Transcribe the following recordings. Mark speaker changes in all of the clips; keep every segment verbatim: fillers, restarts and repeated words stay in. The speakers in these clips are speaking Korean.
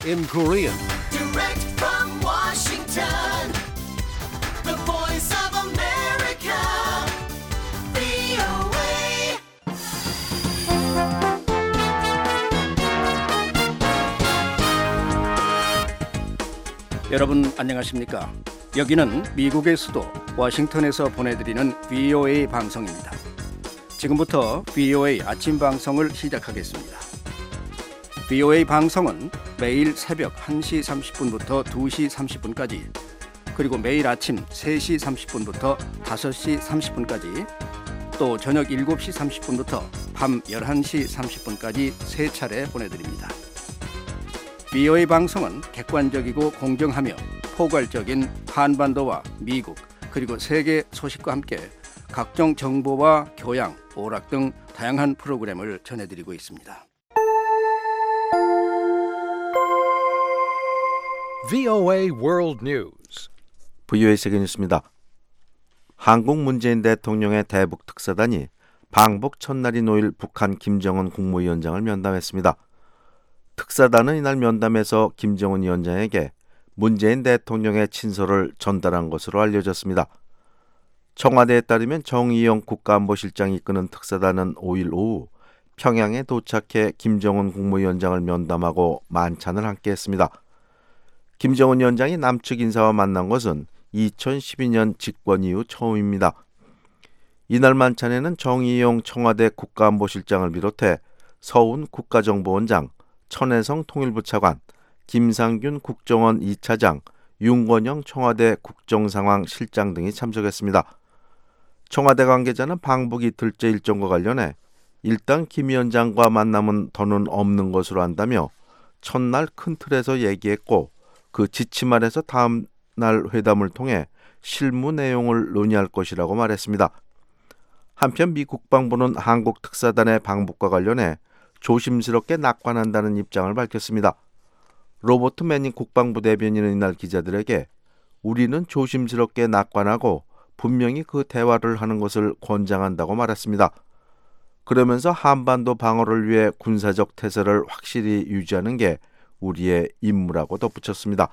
Speaker 1: in Korean.
Speaker 2: Direct from Washington, the voice of America, 브이오에이.
Speaker 1: 여러분 안녕하십니까? 여기는 미국의 수도 워싱턴에서 보내드리는 브이오에이 방송입니다. 지금부터 브이오에이 아침 방송을 시작하겠습니다. 브이오에이 방송은 매일 새벽 한 시 삼십 분부터 두 시 삼십 분까지, 그리고 매일 아침 세 시 삼십 분부터 다섯 시 삼십 분까지, 또 저녁 일곱 시 삼십 분부터 밤 열한 시 삼십 분까지 세 차례 보내드립니다. 브이오에이 방송은 객관적이고 공정하며 포괄적인 한반도와 미국 그리고 세계 소식과 함께 각종 정보와 교양, 오락 등 다양한 프로그램을 전해드리고 있습니다.
Speaker 3: 브이오에이 World News.
Speaker 4: 브이오에이 세계 뉴스입니다. 한국 문재인 대통령의 대북 특사단이 방북 첫날인 오일 북한 김정은 국무위원장을 면담했습니다. 특사단은 이날 면담에서 김정은 위원장에게 문재인 대통령의 친서를 전달한 것으로 알려졌습니다. 청와대에 따르면 정의용 국가안보실장이 이끄는 특사단은 오일 오후 평양에 도착해 김정은 국무위원장을 면담하고 만찬을 함께 했습니다. 김정은 위원장이 남측 인사와 만난 것은 이천십이 년 집권 이후 처음입니다. 이날 만찬에는 정의용 청와대 국가안보실장을 비롯해 서훈 국가정보원장, 천혜성 통일부 차관, 김상균 국정원 이 차장, 윤건영 청와대 국정상황실장 등이 참석했습니다. 청와대 관계자는 방북 이틀째 일정과 관련해 일단 김 위원장과 만남은 더는 없는 것으로 안다며 첫날 큰 틀에서 얘기했고 그 지침 아래서 다음 날 회담을 통해 실무 내용을 논의할 것이라고 말했습니다. 한편 미 국방부는 한국 특사단의 방북과 관련해 조심스럽게 낙관한다는 입장을 밝혔습니다. 로버트 매닝 국방부 대변인은 이날 기자들에게 우리는 조심스럽게 낙관하고 분명히 그 대화를 하는 것을 권장한다고 말했습니다. 그러면서 한반도 방어를 위해 군사적 태세를 확실히 유지하는 게 우리의 임무라고 덧붙였습니다.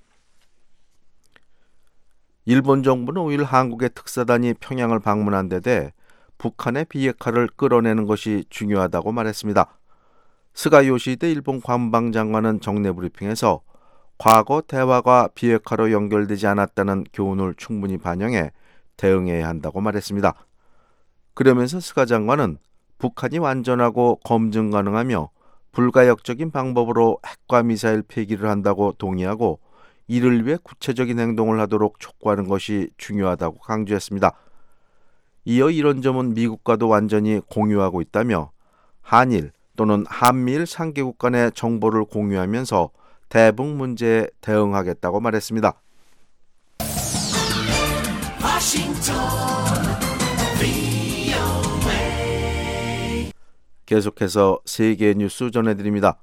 Speaker 4: 일본 정부는 오일 한국의 특사단이 평양을 방문한 데 대해 북한의 비핵화를 끌어내는 것이 중요하다고 말했습니다. 스가 요시히데 일본 관방장관은 정례 브리핑에서 과거 대화가 비핵화로 연결되지 않았다는 교훈을 충분히 반영해 대응해야 한다고 말했습니다. 그러면서 스가 장관은 북한이 완전하고 검증 가능하며 불가역적인 방법으로 핵과 미사일 폐기를 한다고 동의하고 이를 위해 구체적인 행동을 하도록 촉구하는 것이 중요하다고 강조했습니다. 이어 이런 점은 미국과도 완전히 공유하고 있다며 한일 또는 한미일 삼 개국 간의 정보를 공유하면서 대북 문제에 대응하겠다고 말했습니다.
Speaker 2: 워싱턴, 브이오에이.
Speaker 4: 계속해서 세계 뉴스 전해드립니다.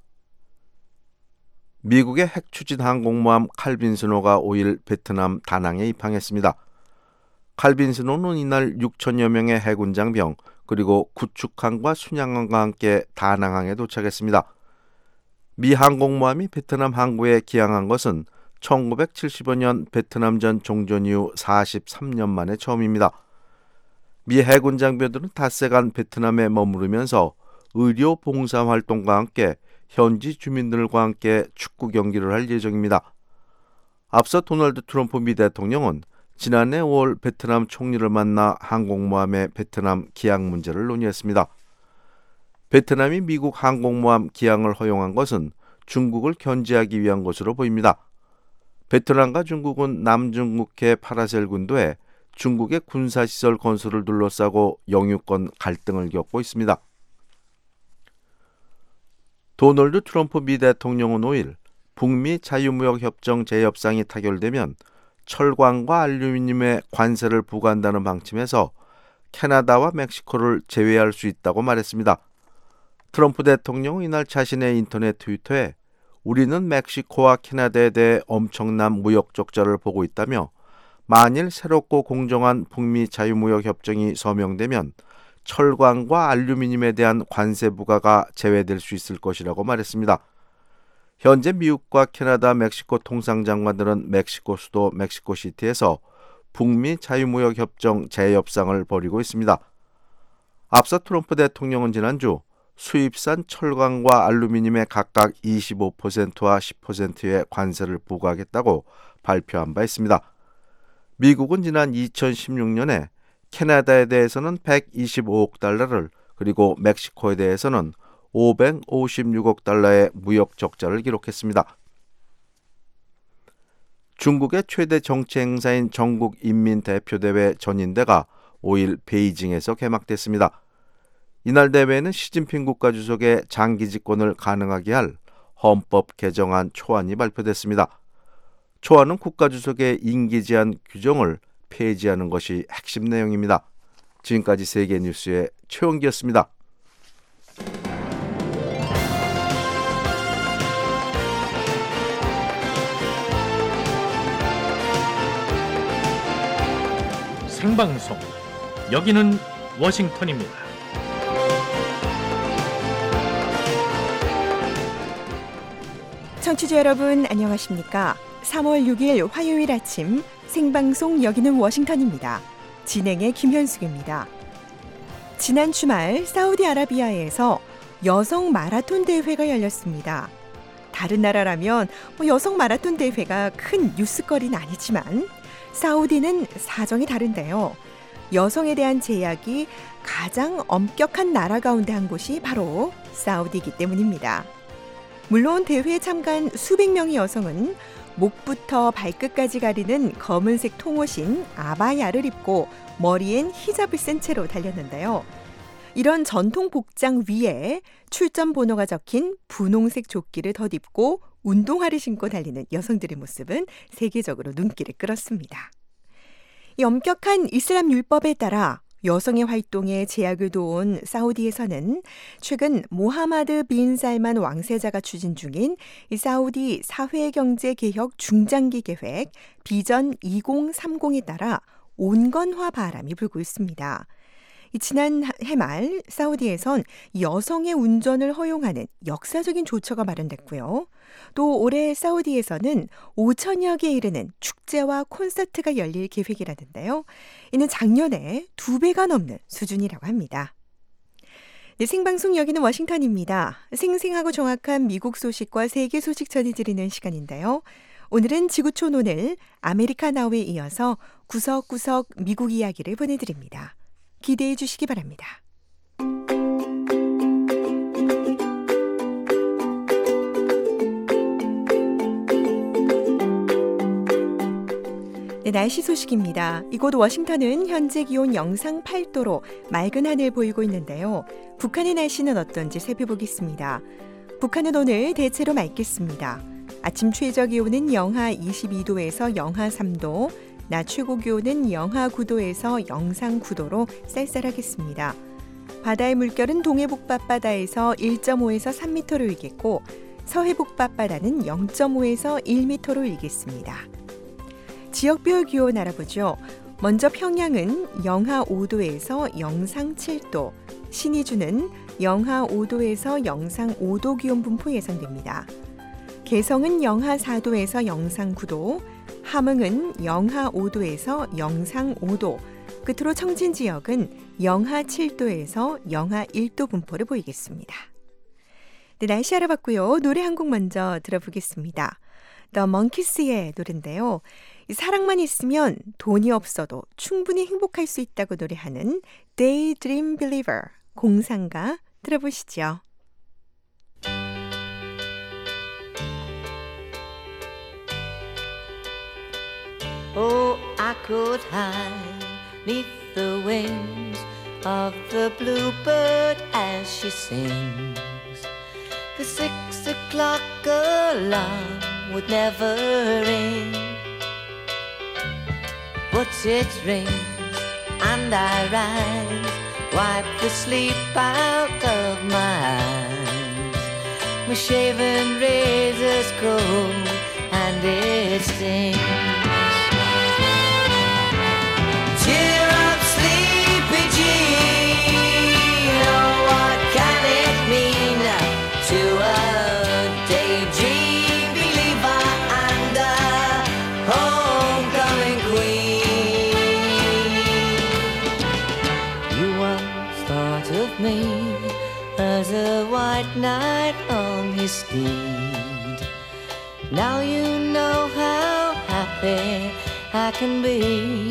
Speaker 4: 미국의 핵 추진 항공모함 칼빈 스노가 오일 베트남 다낭에 입항했습니다. 칼빈 스노는 이날 육천여 명의 해군 장병 그리고 구축함과 순양함과 함께 다낭항에 도착했습니다. 미 항공모함이 베트남 항구에 기항한 것은 천구백칠십오 년 베트남전 종전 이후 사십삼 년 만에 처음입니다. 미 해군 장병들은 닷새간 베트남에 머무르면서 의료 봉사 활동과 함께 현지 주민들과 함께 축구 경기를 할 예정입니다. 앞서 도널드 트럼프 미 대통령은 지난해 오월 베트남 총리를 만나 항공모함의 베트남 기항 문제를 논의했습니다. 베트남이 미국 항공모함 기항을 허용한 것은 중국을 견제하기 위한 것으로 보입니다. 베트남과 중국은 남중국해 파라셀 군도에 중국의 군사시설 건설을 둘러싸고 영유권 갈등을 겪고 있습니다. 도널드 트럼프 미 대통령은 오일 북미 자유무역협정 재협상이 타결되면 철광과 알루미늄에 관세를 부과한다는 방침에서 캐나다와 멕시코를 제외할 수 있다고 말했습니다. 트럼프 대통령은 이날 자신의 인터넷 트위터에 우리는 멕시코와 캐나다에 대해 엄청난 무역 적자를 보고 있다며 만일 새롭고 공정한 북미 자유무역협정이 서명되면 철광과 알루미늄에 대한 관세 부과가 제외될 수 있을 것이라고 말했습니다. 현재 미국과 캐나다, 멕시코 통상장관들은 멕시코 수도 멕시코시티에서 북미 자유무역협정 재협상을 벌이고 있습니다. 앞서 트럼프 대통령은 지난주 수입산 철강과 알루미늄에 각각 이십오 퍼센트와 십 퍼센트의 관세를 부과하겠다고 발표한 바 있습니다. 미국은 지난 이천십육 년에 캐나다에 대해서는 백이십오억 달러를 그리고 멕시코에 대해서는 오백오십육억 달러의 무역 적자를 기록했습니다. 중국의 최대 정치 행사인 전국인민대표대회 전인대가 오일 베이징에서 개막됐습니다. 이날 대회는 시진핑 국가주석의 장기 집권을 가능하게 할 헌법 개정안 초안이 발표됐습니다. 초안은 국가주석의 임기 제한 규정을 폐지하는 것이 핵심 내용입니다. 지금까지 세계뉴스의 최원기였습니다.
Speaker 3: 생방송 여기는 워싱턴입니다.
Speaker 5: 청취자 여러분 안녕하십니까? 삼월 육일 화요일 아침 생방송 여기는 워싱턴입니다. 진행의 김현숙입니다. 지난 주말 사우디아라비아에서 여성 마라톤 대회가 열렸습니다. 다른 나라라면 뭐 여성 마라톤 대회가 큰 뉴스거리는 아니지만 사우디는 사정이 다른데요. 여성에 대한 제약이 가장 엄격한 나라 가운데 한 곳이 바로 사우디이기 때문입니다. 물론 대회에 참가한 수백 명의 여성은 목부터 발끝까지 가리는 검은색 통옷인 아바야를 입고 머리엔 히잡을 쓴 채로 달렸는데요. 이런 전통 복장 위에 출전 번호가 적힌 분홍색 조끼를 덧입고 운동화를 신고 달리는 여성들의 모습은 세계적으로 눈길을 끌었습니다. 이 엄격한 이슬람 율법에 따라 여성의 활동에 제약을 두어온 사우디에서는 최근 모하마드 빈 살만 왕세자가 추진 중인 이 사우디 사회경제개혁 중장기 계획 비전 이공삼공에 따라 온건화 바람이 불고 있습니다. 지난 해말 사우디에선 여성의 운전을 허용하는 역사적인 조처가 마련됐고요. 또 올해 사우디에서는 오천여 개에 이르는 축제와 콘서트가 열릴 계획이라는데요. 이는 작년에 두 배가 넘는 수준이라고 합니다. 네, 생방송 여기는 워싱턴입니다. 생생하고 정확한 미국 소식과 세계 소식 전해드리는 시간인데요. 오늘은 지구촌 오늘 아메리카 나우에 이어서 구석구석 미국 이야기를 보내드립니다. 기대해 주시기 바랍니다. 네, 날씨 소식입니다. 이곳 워싱턴은 현재 기온 영상 팔 도로 맑은 하늘 보이고 있는데요. 북한의 날씨는 어떤지 살펴보겠습니다. 북한은 오늘 대체로 맑겠습니다. 아침 최저 기온은 영하 이십이 도에서 영하 삼 도, 낮 최고 기온은 영하 구 도에서 영상 구 도로 쌀쌀하겠습니다. 바다의 물결은 동해북 밤바다에서 일 점 오에서 삼 미터로 일겠고 서해북 밤바다는 영 점 오에서 일 미터로 일겠습니다. 지역별 기온 알아보죠. 먼저 평양은 영하 오 도에서 영상 칠 도, 신의주는 영하 오 도에서 영상 오 도 기온 분포 예상됩니다. 개성은 영하 사 도에서 영상 구 도, 함흥은 영하 오 도에서 영상 오 도, 끝으로 청진 지역은 영하 칠 도에서 영하 일 도 분포를 보이겠습니다. 네, 날씨 알아봤고요. 노래 한 곡 먼저 들어보겠습니다. The Monkeys의 노래인데요. 사랑만 있으면 돈이 없어도 충분히 행복할 수 있다고 노래하는 Daydream Believer, 공상가 들어보시죠.
Speaker 6: Oh, I could hide neath the wings of the bluebird as she sings. The six o'clock alarm would never ring, but it rings and I rise, wipe the sleep out of my eyes. My shaven razor's cold and it stings. Cheer up, sleepy Jean. Oh, what can it mean to a daydream? night on his steed. Now you know how happy I can be.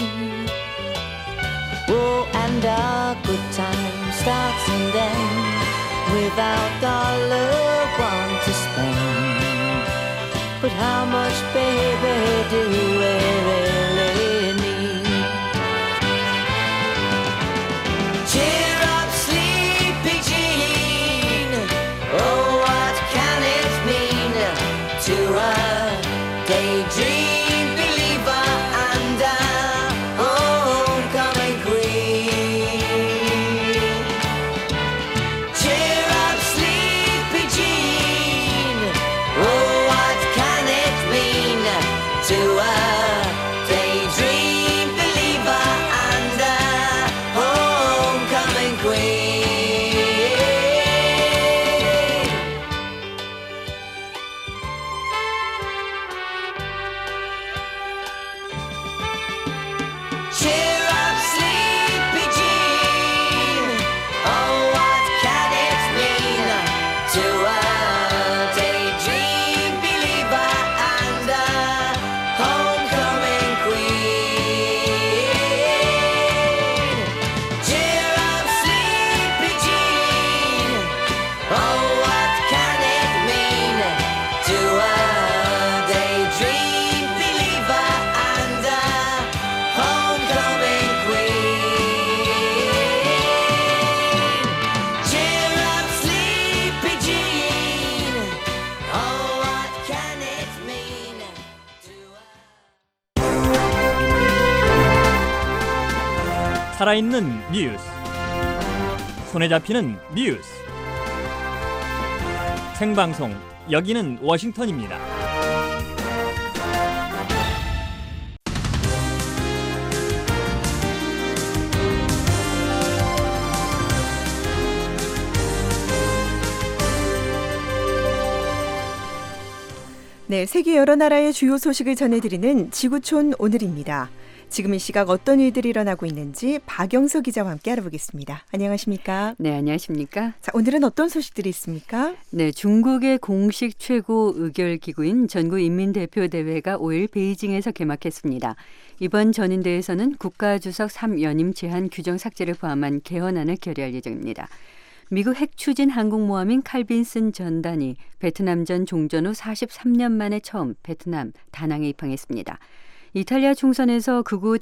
Speaker 6: Oh, and our good time starts and ends without our loved one to spend. But how much, baby, do we really need? Cheer up, sleepy Jean. Oh, what can it mean to a daydream believer and a homecoming queen? Cheer up, sleepy Jean. Oh, what can it mean to a daydream believer and a homecoming queen? Cheer up, sleepy Jean. Oh, what can it mean to a daydream believer and a homecoming queen? Cheer up, sleepy Jean. Oh, what can it mean to a daydream believer and a homecoming queen? Cheer up, sleepy Jean. Oh, what can it mean to a
Speaker 7: 살아있는 뉴스, 손에 잡히는 뉴스, 생방송 여기는 워싱턴입니다.
Speaker 5: 네, 세계 여러 나라의 주요 소식을 전해드리는 지구촌 오늘입니다. 지금 이 시각 어떤 일들이 일어나고 있는지 박영서 기자와 함께 알아보겠습니다. 안녕하십니까?
Speaker 8: 네, 안녕하십니까?
Speaker 5: 자, 오늘은 어떤 소식들이 있습니까?
Speaker 8: 네, 중국의 공식 최고 의결기구인 전국인민대표대회가 오일 베이징에서 개막했습니다. 이번 전인대에서는 국가주석 삼 연임 제한 규정 삭제를 포함한 개헌안을 결의할 예정입니다. 미국 핵추진 항공모함인 칼빈슨 전단이 베트남전 종전 후 사십삼 년 만에 처음 베트남 다낭에 입항했습니다. 이탈리아 총선에서 극우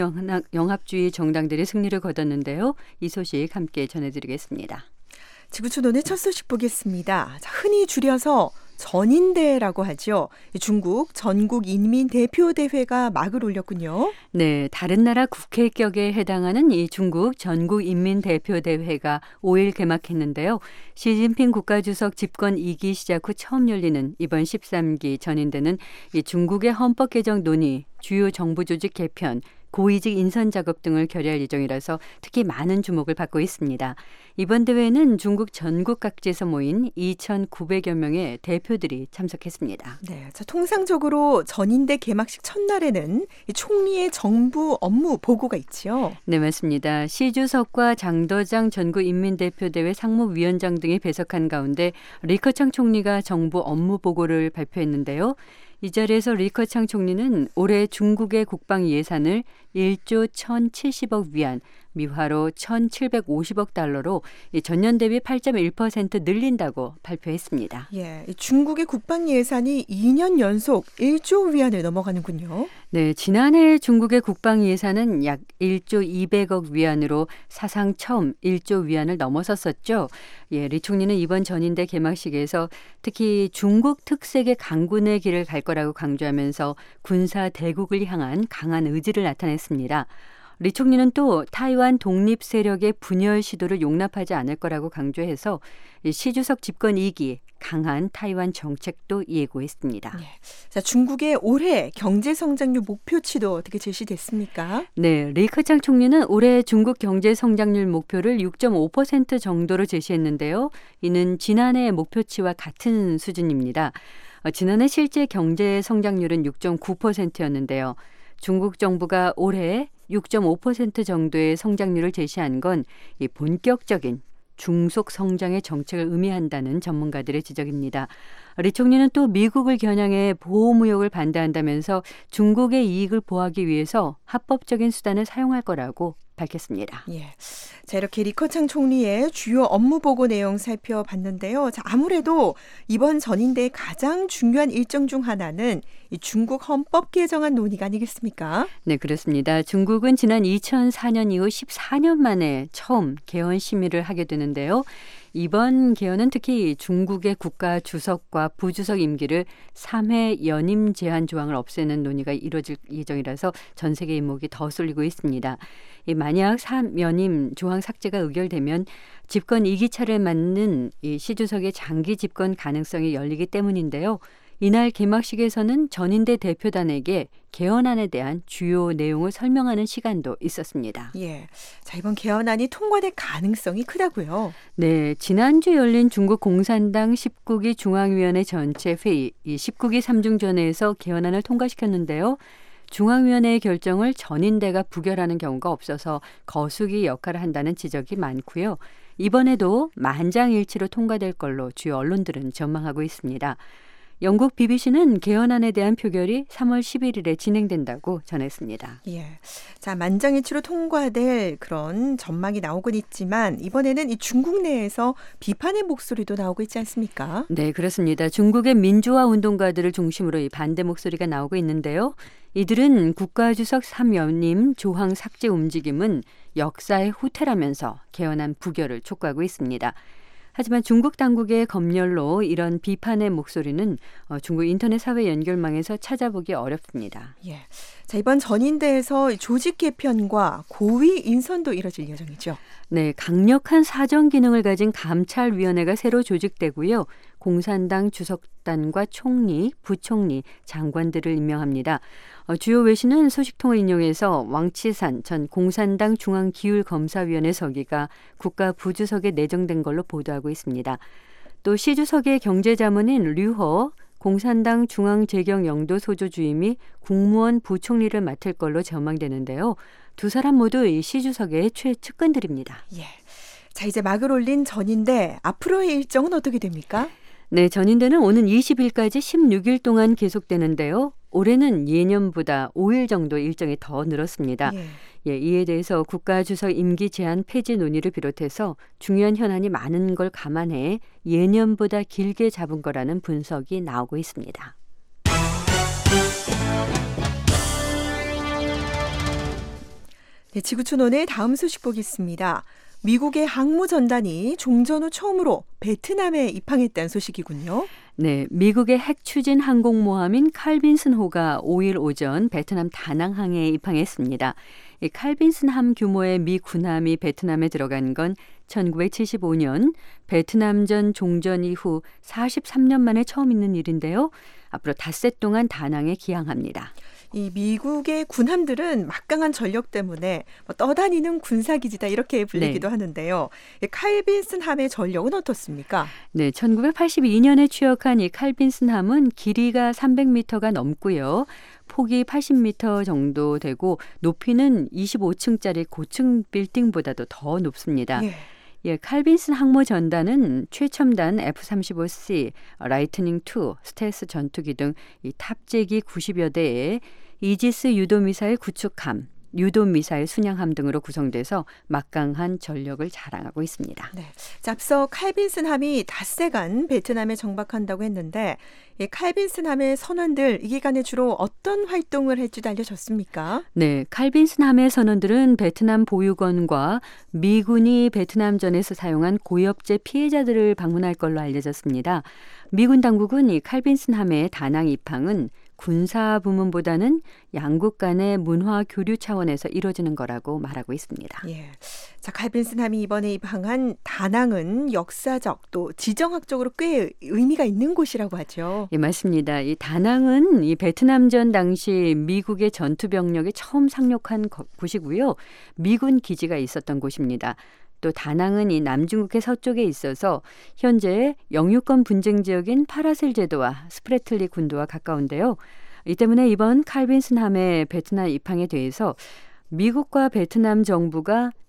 Speaker 8: 대중영합주의 정당들이 승리를 거뒀는데요. 이 소식 함께 전해드리겠습니다.
Speaker 5: 지구촌 오늘 첫 소식 보겠습니다. 자, 흔히 줄여서 전인대라고 하죠. 중국 전국인민대표대회가 막을 올렸군요.
Speaker 8: 네, 다른 나라 국회격에 해당하는 이 중국 전국인민대표대회가 오일 개막했는데요. 시진핑 국가주석 집권 이 기 시작 후 처음 열리는 이번 십삼 기 전인대는 이 중국의 헌법 개정 논의, 주요 정부 조직 개편, 고위직 인선 작업 등을 결의할 예정이라서 특히 많은 주목을 받고 있습니다. 이번 대회는 중국 전국 각지에서 모인 이천구백여 명의 대표들이 참석했습니다.
Speaker 5: 네, 자, 통상적으로 전인대 개막식 첫날에는 이 총리의 정부 업무 보고가 있죠.
Speaker 8: 네, 맞습니다. 시 주석과 장더장 전국인민대표대회 상무위원장 등이 배석한 가운데 리커창 총리가 정부 업무 보고를 발표했는데요. 이 자리에서 리커창 총리는 올해 중국의 국방 예산을 일조 천칠십억 위안, 미화로 천칠백오십억 달러로 전년 대비 팔 점 일 퍼센트 늘린다고 발표했습니다.
Speaker 5: 예, 중국의 국방 예산이 이 년 연속 일조 위안을 넘어가는군요.
Speaker 8: 네, 지난해 중국의 국방 예산은 약 일조 이백억 위안으로 사상 처음 일조 위안을 넘어섰었죠. 예, 리 총리는 이번 전인대 개막식에서 특히 중국 특색의 강군의 길을 갈 거라고 강조하면서 군사 대국을 향한 강한 의지를 나타냈습니다. 리 총리는 또 타이완 독립 세력의 분열 시도를 용납하지 않을 거라고 강조해서 시 주석 집권 이 기 강한 타이완 정책도 예고했습니다.
Speaker 5: 네. 자, 중국의 올해 경제 성장률 목표치도 어떻게 제시됐습니까?
Speaker 8: 네, 리커창 총리는 올해 중국 경제 성장률 목표를 육 점 오 퍼센트 정도로 제시했는데요. 이는 지난해 목표치와 같은 수준입니다. 어, 지난해 실제 경제 성장률은 육 점 구 퍼센트였는데요. 중국 정부가 올해 육 점 오 퍼센트 정도의 성장률을 제시한 건 이 본격적인 중속 성장의 정책을 의미한다는 전문가들의 지적입니다. 리 총리는 또 미국을 겨냥해 보호무역을 반대한다면서 중국의 이익을 보호하기 위해서 합법적인 수단을 사용할 거라고 밝혔습니다.
Speaker 5: 예. 자, 이렇게 리커창 총리의 주요 업무 보고 내용 살펴봤는데요. 자, 아무래도 이번 전인대의 가장 중요한 일정 중 하나는 이 중국 헌법 개정안 논의가 아니겠습니까?
Speaker 8: 네, 그렇습니다. 중국은 지난 이천사 년 이후 십사 년 만에 처음 개헌 심의를 하게 되는데요. 이번 개헌은 특히 중국의 국가 주석과 부주석 임기를 삼 회 연임 제한 조항을 없애는 논의가 이루어질 예정이라서 전 세계 이목이 더 쏠리고 있습니다. 이 만약 삼 연임 조항 삭제가 의결되면 집권 이 기차를 맞는 이 시 주석의 장기 집권 가능성이 열리기 때문인데요. 이날 개막식에서는 전인대 대표단에게 개헌안에 대한 주요 내용을 설명하는 시간도 있었습니다.
Speaker 5: 예. 자, 이번 개헌안이 통과될 가능성이 크다고요?
Speaker 8: 네, 지난주 열린 중국 공산당 십구 기 중앙위원회 전체 회의, 이 십구 기 삼중전회에서 개헌안을 통과시켰는데요. 중앙위원회의 결정을 전인대가 부결하는 경우가 없어서 거수기 역할을 한다는 지적이 많고요. 이번에도 만장일치로 통과될 걸로 주요 언론들은 전망하고 있습니다. 영국 비비씨는 개헌안에 대한 표결이 삼월 십일일에 진행된다고 전했습니다.
Speaker 5: 예. 자, 만장일치로 통과될 그런 전망이 나오곤 있지만 이번에는 이 중국 내에서 비판의 목소리도 나오고 있지 않습니까?
Speaker 8: 네, 그렇습니다. 중국의 민주화 운동가들을 중심으로 이 반대 목소리가 나오고 있는데요. 이들은 국가주석 삼 연임 조항 삭제 움직임은 역사의 후퇴라면서 개헌안 부결을 촉구하고 있습니다. 하지만 중국 당국의 검열로 이런 비판의 목소리는 중국 인터넷 사회 연결망에서 찾아보기 어렵습니다.
Speaker 5: 예. 자, 이번 전인대에서 조직 개편과 고위 인선도 이뤄질 예정이죠.
Speaker 8: 네, 강력한 사정 기능을 가진 감찰위원회가 새로 조직되고요. 공산당 주석단과 총리, 부총리, 장관들을 임명합니다. 어, 주요 외신은 소식통을 인용해서 왕치산 전 공산당 중앙기율검사위원회 서기가 국가 부주석에 내정된 걸로 보도하고 있습니다. 또 시주석의 경제자문인 류허 공산당 중앙재경영도 소조주임이 국무원 부총리를 맡을 걸로 전망되는데요. 두 사람 모두 이 시주석의 최측근들입니다.
Speaker 5: 예. 자, 이제 막을 올린 전인대 앞으로의 일정은 어떻게 됩니까?
Speaker 8: 네, 전인대는 오는 이십 일까지 십육 일 동안 계속되는데요. 올해는 예년보다 오 일 정도 일정이 더 늘었습니다.
Speaker 5: 예.
Speaker 8: 예, 이에 대해서 국가주석 임기 제한 폐지 논의를 비롯해서 중요한 현안이 많은 걸 감안해 예년보다 길게 잡은 거라는 분석이 나오고 있습니다.
Speaker 5: 네, 지구촌오늘 다음 소식 보겠습니다. 미국의 항모전단이 종전 후 처음으로 베트남에 입항했다는 소식이군요.
Speaker 8: 네, 미국의 핵 추진 항공모함인 칼빈슨호가 오 일 오전 베트남 다낭항에 입항했습니다. 이 칼빈슨함 규모의 미 군함이 베트남에 들어간 건 천구백칠십오 년 베트남전 종전 이후 사십삼 년 만에 처음 있는 일인데요. 앞으로 닷새 동안 다낭에 기항합니다.
Speaker 5: 이 미국의 군함들은 막강한 전력 때문에 뭐 떠다니는 군사기지다 이렇게 불리기도
Speaker 8: 네.
Speaker 5: 하는데요. 이 칼빈슨함의 전력은 어떻습니까?
Speaker 8: 네, 천구백팔십이 년에 취역한 이 칼빈슨함은 길이가 삼백 미터가 넘고요. 폭이 팔십 미터 정도 되고 높이는 이십오 층짜리 고층 빌딩보다도 더 높습니다.
Speaker 5: 예.
Speaker 8: 예, 칼빈슨 항모 전단은 최첨단 에프 삼십오 씨, 라이트닝 투, 스텔스 전투기 등 이 탑재기 구십여 대에 이지스 유도미사일 구축함, 유도미사일 순양함 등으로 구성돼서 막강한 전력을 자랑하고 있습니다.
Speaker 5: 네. 자, 앞서 칼빈슨함이 닷새간 베트남에 정박한다고 했는데 이 칼빈슨함의 선원들 이 기간에 주로 어떤 활동을 할지도 알려졌습니까?
Speaker 8: 네, 칼빈슨함의 선원들은 베트남 보육원과 미군이 베트남전에서 사용한 고엽제 피해자들을 방문할 걸로 알려졌습니다. 미군 당국은 이 칼빈슨함의 다낭 입항은 군사 부문보다는 양국 간의 문화 교류 차원에서 이루어지는 거라고 말하고 있습니다.
Speaker 5: 예. 자, 칼빈슨함이 이번에 입항한 다낭은 역사적 또 지정학적으로 꽤 의미가 있는 곳이라고 하죠.
Speaker 8: 예, 맞습니다. 이 다낭은 이 베트남전 당시 미국의 전투 병력이 처음 상륙한 곳이고요. 미군 기지가 있었던 곳입니다. 또 다낭은 이 남중국해 서쪽에 있어서 현재 영유권 분쟁 지역인 파라셀 제도와 스프레틀리 군도와 가까운데요. 이 때문에 이번 칼빈슨함의 베트남 입항에 대해서 미국과 베트남 정부가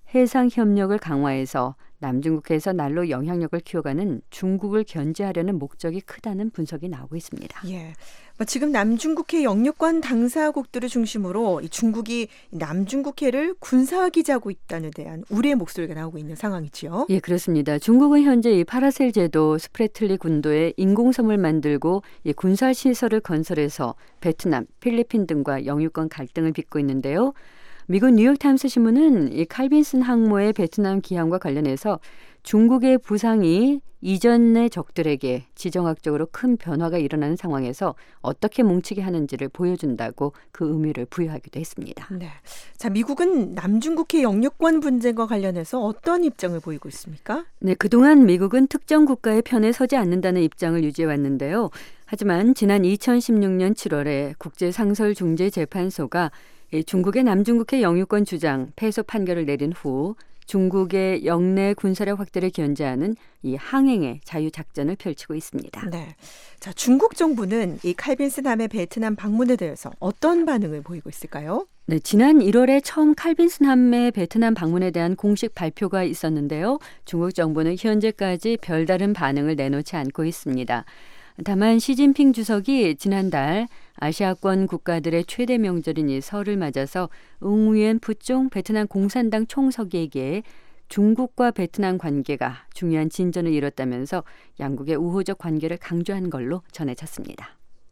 Speaker 8: 해상 협력을 강화해서 남중국해에서 날로 영향력을 키워가는 중국을 견제하려는 목적이 크다는 분석이 나오고 있습니다.
Speaker 5: 예. 뭐 지금 남중국해 영유권 당사국들을 중심으로 이 중국이 남중국해를 군사기지하고 있다는 대한 우려의 목소리가 나오고 있는 상황이지요.
Speaker 8: 예, 그렇습니다. 중국은 현재 이 파라셀 제도 스프레틀리 군도에 인공섬을 만들고 이 군사 시설을 건설해서 베트남, 필리핀 등과 영유권 갈등을 빚고 있는데요. 미국 뉴욕타임스 신문은 이 칼빈슨 항모의 베트남 기항과 관련해서 중국의 부상이 이전의 적들에게 지정학적으로 큰 변화가 일어나는 상황에서 어떻게 뭉치게 하는지를 보여준다고 그 의미를 부여하기도 했습니다.
Speaker 5: 네. 자, 미국은 남중국해 영유권 분쟁과 관련해서 어떤 입장을 보이고 있습니까?
Speaker 8: 네, 그동안 미국은 특정 국가의 편에 서지 않는다는 입장을 유지해 왔는데요. 하지만 지난 이천십육 년 칠월에 국제상설중재재판소가 중국의 남중국해 영유권 주장 패소 판결을 내린 후 중국의 영내 군사력 확대를 견제하는 이 항행의 자유작전을 펼치고 있습니다.
Speaker 5: 네. 자, 중국 정부는 이 칼빈스 남의 베트남 방문에 대해서 어떤 반응을 보이고 있을까요?
Speaker 8: 네, 지난 일월에 처음 칼빈슨 함의 베트남 방문에 대한 공식 발표가 있었는데요. 중국 정부는 현재까지 별다른 반응을 내놓지 않고 있습니다. 다만 시진핑 주석이 지난달 아시아권 국가들의 최대 명절인 이 설을 맞아서 응우엔 푸종 베트남 공산당 총서기에게 중국과 베트남 관계가 중요한 진전을 이뤘다면서 양국의 우호적 관계를 강조한 걸로 전해졌습니다.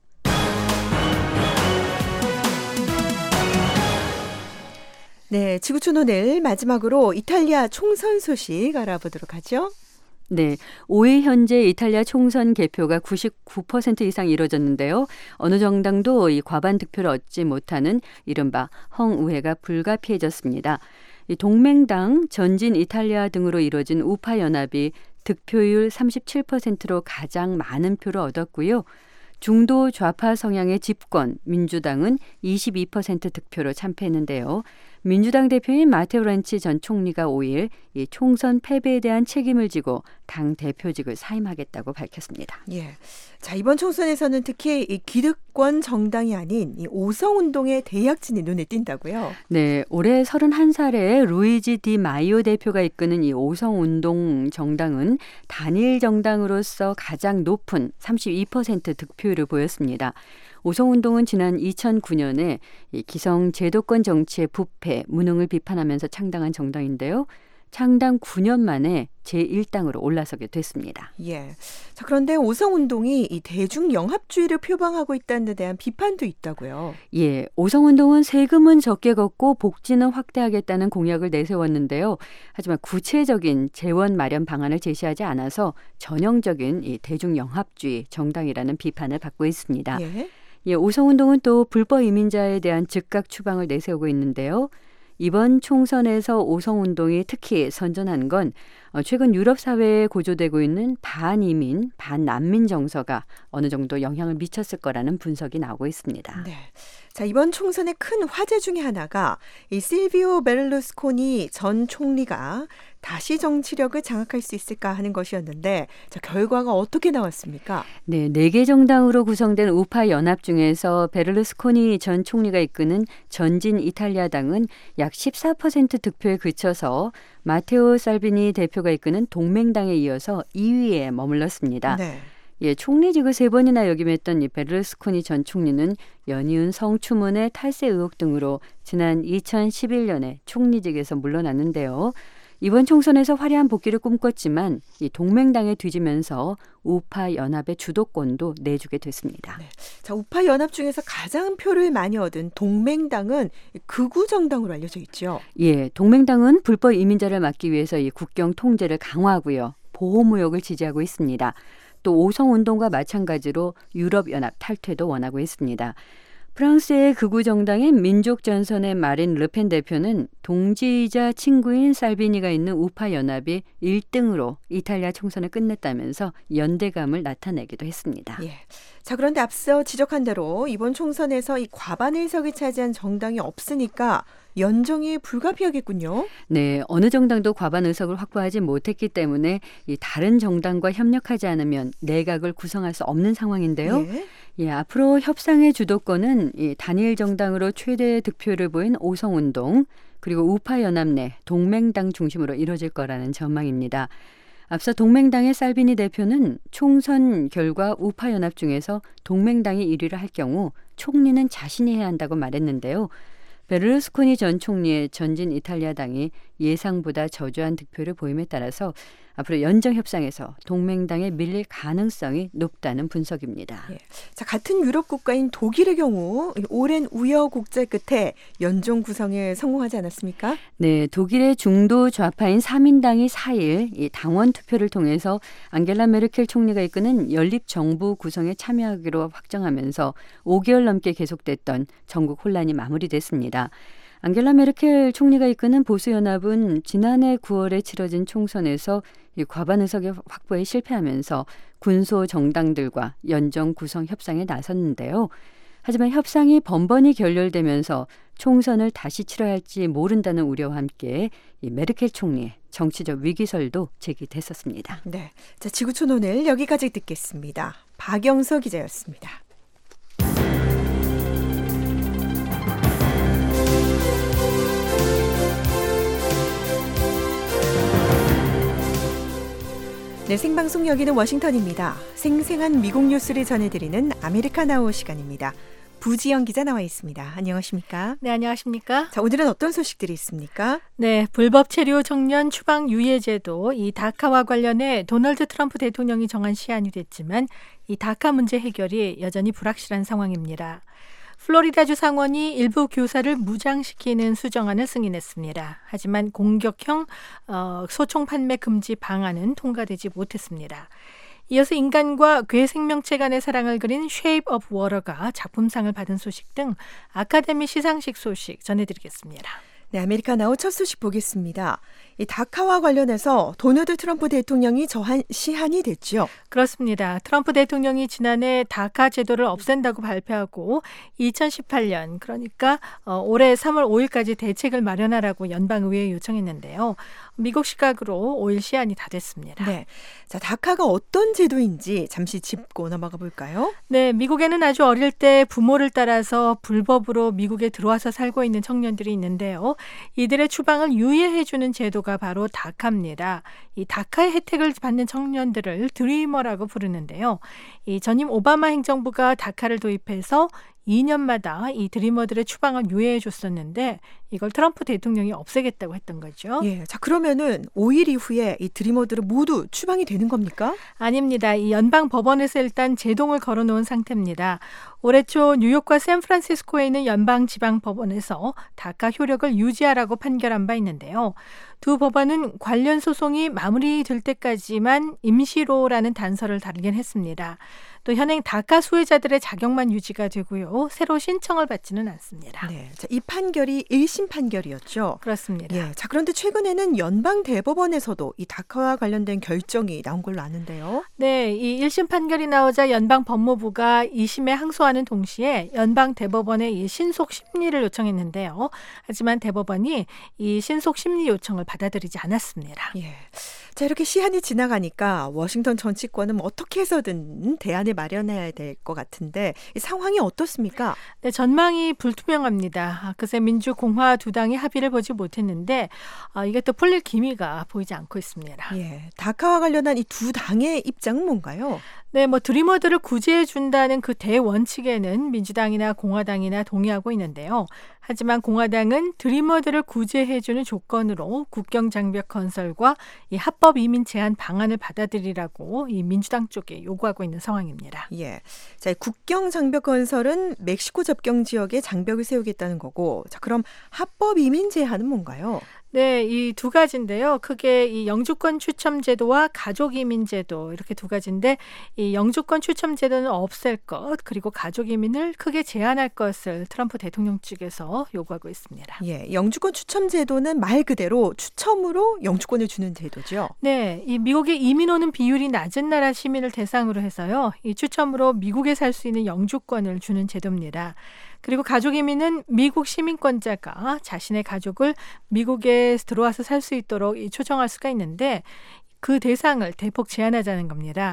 Speaker 5: 네, 지구촌 오늘 마지막으로 이탈리아 총선 소식 알아보도록 하죠.
Speaker 8: 네, 오 일 현재 이탈리아 총선 개표가 구십구 퍼센트 이상 이뤄졌는데요. 어느 정당도 이 과반 득표를 얻지 못하는 이른바 헝우회가 불가피해졌습니다. 이 동맹당, 전진 이탈리아 등으로 이뤄진 우파 연합이 득표율 삼십칠 퍼센트로 가장 많은 표를 얻었고요. 중도 좌파 성향의 집권 민주당은 이십이 퍼센트 득표로 참패했는데요. 민주당 대표인 마테오 렌치 전 총리가 오 일 이 총선 패배에 대한 책임을 지고 당 대표직을 사임하겠다고 밝혔습니다.
Speaker 5: 예. 자, 이번 총선에서는 특히 이 기득권 정당이 아닌 이 오성운동의 대약진이 눈에 띈다고요?
Speaker 8: 네, 올해 서른한 살의 루이지 디 마이오 대표가 이끄는 이 오성운동 정당은 단일 정당으로서 가장 높은 삼십이 퍼센트 득표율을 보였습니다. 오성운동은 지난 이천구 년에 이 기성 제도권 정치의 부패, 무능을 비판하면서 창당한 정당인데요. 창당 구 년 만에 제일 당으로 올라서게 됐습니다.
Speaker 5: 예. 자, 그런데 오성운동이 이 대중영합주의를 표방하고 있다는 데 대한 비판도 있다고요.
Speaker 8: 예, 오성운동은 세금은 적게 걷고 복지는 확대하겠다는 공약을 내세웠는데요. 하지만 구체적인 재원 마련 방안을 제시하지 않아서 전형적인 이 대중영합주의 정당이라는 비판을 받고 있습니다.
Speaker 5: 예.
Speaker 8: 예, 오성운동은 또 불법 이민자에 대한 즉각 추방을 내세우고 있는데요. 이번 총선에서 오성운동이 특히 선전한 건 최근 유럽 사회에 고조되고 있는 반이민, 반난민 정서가 어느 정도 영향을 미쳤을 거라는 분석이 나오고 있습니다.
Speaker 5: 네. 자, 이번 총선의 큰 화제 중에 하나가 이 실비오 베를루스코니 전 총리가 다시 정치력을 장악할 수 있을까 하는 것이었는데 자, 결과가 어떻게 나왔습니까?
Speaker 8: 네, 네 개 정당으로 구성된 우파 연합 중에서 베를루스코니 전 총리가 이끄는 전진 이탈리아당은 약 십사 퍼센트 득표에 그쳐서 마테오 살비니 대표가 이끄는 동맹당에 이어서 이 위에 머물렀습니다.
Speaker 5: 네.
Speaker 8: 예, 총리직을 세 번이나 역임했던 이 베를루스코니 전 총리는 연이은 성추문의 탈세 의혹 등으로 지난 이천십일 년에 총리직에서 물러났는데요. 이번 총선에서 화려한 복귀를 꿈꿨지만 이 동맹당에 뒤지면서 우파 연합의 주도권도 내주게 됐습니다.
Speaker 5: 네. 자, 우파 연합 중에서 가장 표를 많이 얻은 동맹당은 극우 정당으로 알려져 있죠.
Speaker 8: 예, 동맹당은 불법 이민자를 막기 위해서 이 국경 통제를 강화하고요. 보호무역을 지지하고 있습니다. 또 오성운동과 마찬가지로 유럽연합 탈퇴도 원하고 있습니다. 프랑스의 극우 정당인 민족전선의 마린 르펜 대표는 동지이자 친구인 살비니가 있는 우파 연합이 일 등으로 이탈리아 총선을 끝냈다면서 연대감을 나타내기도 했습니다.
Speaker 5: 예. 자, 그런데 앞서 지적한 대로 이번 총선에서 이 과반 의석을 차지한 정당이 없으니까 연정이 불가피하겠군요.
Speaker 8: 네, 어느 정당도 과반 의석을 확보하지 못했기 때문에 이 다른 정당과 협력하지 않으면 내각을 구성할 수 없는 상황인데요.
Speaker 5: 예.
Speaker 8: 예, 앞으로 협상의 주도권은 이 단일 정당으로 최대 득표를 보인 오성운동 그리고 우파 연합 내 동맹당 중심으로 이뤄질 거라는 전망입니다. 앞서 동맹당의 살비니 대표는 총선 결과 우파 연합 중에서 동맹당이 일 위를 할 경우 총리는 자신이 해야 한다고 말했는데요. 베를루스코니 전 총리의 전진 이탈리아당이 예상보다 저조한 득표를 보임에 따라서 앞으로 연정 협상에서 동맹당에 밀릴 가능성이 높다는 분석입니다.
Speaker 5: 예. 자, 같은 유럽 국가인 독일의 경우 오랜 우여곡절 끝에 연정 구성에 성공하지 않았습니까?
Speaker 8: 네, 독일의 중도 좌파인 삼인당이 사 일 이 당원 투표를 통해서 앙겔라 메르켈 총리가 이끄는 연립 정부 구성에 참여하기로 확정하면서 오 개월 넘게 계속됐던 전국 혼란이 마무리됐습니다. 앙겔라 메르켈 총리가 이끄는 보수연합은 지난해 구월에 치러진 총선에서 이 과반 의석의 확보에 실패하면서 군소 정당들과 연정 구성 협상에 나섰는데요. 하지만 협상이 번번이 결렬되면서 총선을 다시 치러야 할지 모른다는 우려와 함께 이 메르켈 총리의 정치적 위기설도 제기됐었습니다.
Speaker 5: 네, 자, 지구촌 오늘 여기까지 듣겠습니다. 박영서 기자였습니다. 네, 생방송 여기는 워싱턴입니다. 생생한 미국 뉴스를 전해드리는 아메리카나우 시간입니다. 부지영 기자 나와 있습니다. 안녕하십니까?
Speaker 9: 네, 안녕하십니까?
Speaker 5: 자, 오늘은 어떤 소식들이 있습니까?
Speaker 9: 네, 불법 체류 청년 추방 유예 제도, 이 다카와 관련해 도널드 트럼프 대통령이 정한 시한이 됐지만 이 다카 문제 해결이 여전히 불확실한 상황입니다. 플로리다주 상원이 일부 교사를 무장시키는 수정안을 승인했습니다. 하지만 공격형 어, 소총 판매 금지 방안은 통과되지 못했습니다. 이어서 인간과 괴 생명체 간의 사랑을 그린 Shape of Water가 작품상을 받은 소식 등 아카데미 시상식 소식 전해드리겠습니다.
Speaker 5: 네, 아메리카나우 첫 소식 보겠습니다. 이 다카와 관련해서 도널드 트럼프 대통령이 저한 시한이 됐죠.
Speaker 9: 그렇습니다. 트럼프 대통령이 지난해 다카 제도를 없앤다고 발표하고 이천십팔 년 그러니까 어, 올해 삼월 오일까지 대책을 마련하라고 연방의회에 요청했는데요. 미국 시각으로 오 일 시한이 다 됐습니다.
Speaker 5: 네, 자, 다카가 어떤 제도인지 잠시 짚고 넘어가 볼까요?
Speaker 9: 네, 미국에는 아주 어릴 때 부모를 따라서 불법으로 미국에 들어와서 살고 있는 청년들이 있는데요. 이들의 추방을 유예해주는 제도가 바로 다카입니다. 이 다카의 혜택을 받는 청년들을 드리머라고 부르는데요. 이 전임 오바마 행정부가 다카를 도입해서 이 년마다 이 드리머들의 추방을 유예해 줬었는데 이걸 트럼프 대통령이 없애겠다고 했던 거죠.
Speaker 5: 예, 자, 그러면은 오 일 이후에 이 드리머들은 모두 추방이 되는 겁니까?
Speaker 9: 아닙니다. 이 연방 법원에서 일단 제동을 걸어놓은 상태입니다. 올해 초 뉴욕과 샌프란시스코에 있는 연방 지방 법원에서 다카 효력을 유지하라고 판결한 바 있는데요. 두 법원은 관련 소송이 마무리될 때까지만 임시로라는 단서를 달긴 했습니다. 또 현행 다카 수혜자들의 자격만 유지가 되고요. 새로 신청을 받지는 않습니다.
Speaker 5: 네, 자, 이 판결이 일 심 판결이었죠.
Speaker 9: 그렇습니다.
Speaker 5: 예, 자, 그런데 최근에는 연방 대법원에서도 이 다카와 관련된 결정이 나온 걸로 아는데요.
Speaker 9: 네, 이 일 심 판결이 나오자 연방 법무부가 이 심에 항소하는 동시에 연방 대법원에 이 신속 심리를 요청했는데요. 하지만 대법원이 이 신속 심리 요청을 받아들이지 않았습니다.
Speaker 5: 예. 자, 이렇게 시한이 지나가니까 워싱턴 정치권은 어떻게 해서든 대안을 마련해야 될 것 같은데 이 상황이 어떻습니까?
Speaker 9: 네, 전망이 불투명합니다. 그새 민주, 공화 두 당이 합의를 보지 못했는데 아, 이게 또 풀릴 기미가 보이지 않고 있습니다.
Speaker 5: 예, 다카와 관련한 이 두 당의 입장은 뭔가요?
Speaker 9: 네, 뭐 드리머들을 구제해 준다는 그 대원칙에는 민주당이나 공화당이나 동의하고 있는데요. 하지만 공화당은 드리머들을 구제해 주는 조건으로 국경 장벽 건설과 이 합법 이민 제한 방안을 받아들이라고 이 민주당 쪽에 요구하고 있는 상황입니다.
Speaker 5: 예, 자, 국경 장벽 건설은 멕시코 접경 지역에 장벽을 세우겠다는 거고, 자, 그럼 합법 이민 제한은 뭔가요?
Speaker 9: 네, 이 두 가지인데요. 크게 이 영주권 추첨 제도와 가족 이민 제도 이렇게 두 가지인데 이 영주권 추첨 제도는 없앨 것 그리고 가족 이민을 크게 제한할 것을 트럼프 대통령 측에서 요구하고 있습니다.
Speaker 5: 예, 영주권 추첨 제도는 말 그대로 추첨으로 영주권을 주는 제도죠.
Speaker 9: 네, 이 미국의 이민 오는 비율이 낮은 나라 시민을 대상으로 해서요. 이 추첨으로 미국에 살 수 있는 영주권을 주는 제도입니다. 그리고 가족 이민은 미국 시민권자가 자신의 가족을 미국에 들어와서 살 수 있도록 초청할 수가 있는데 그 대상을 대폭 제한하자는 겁니다.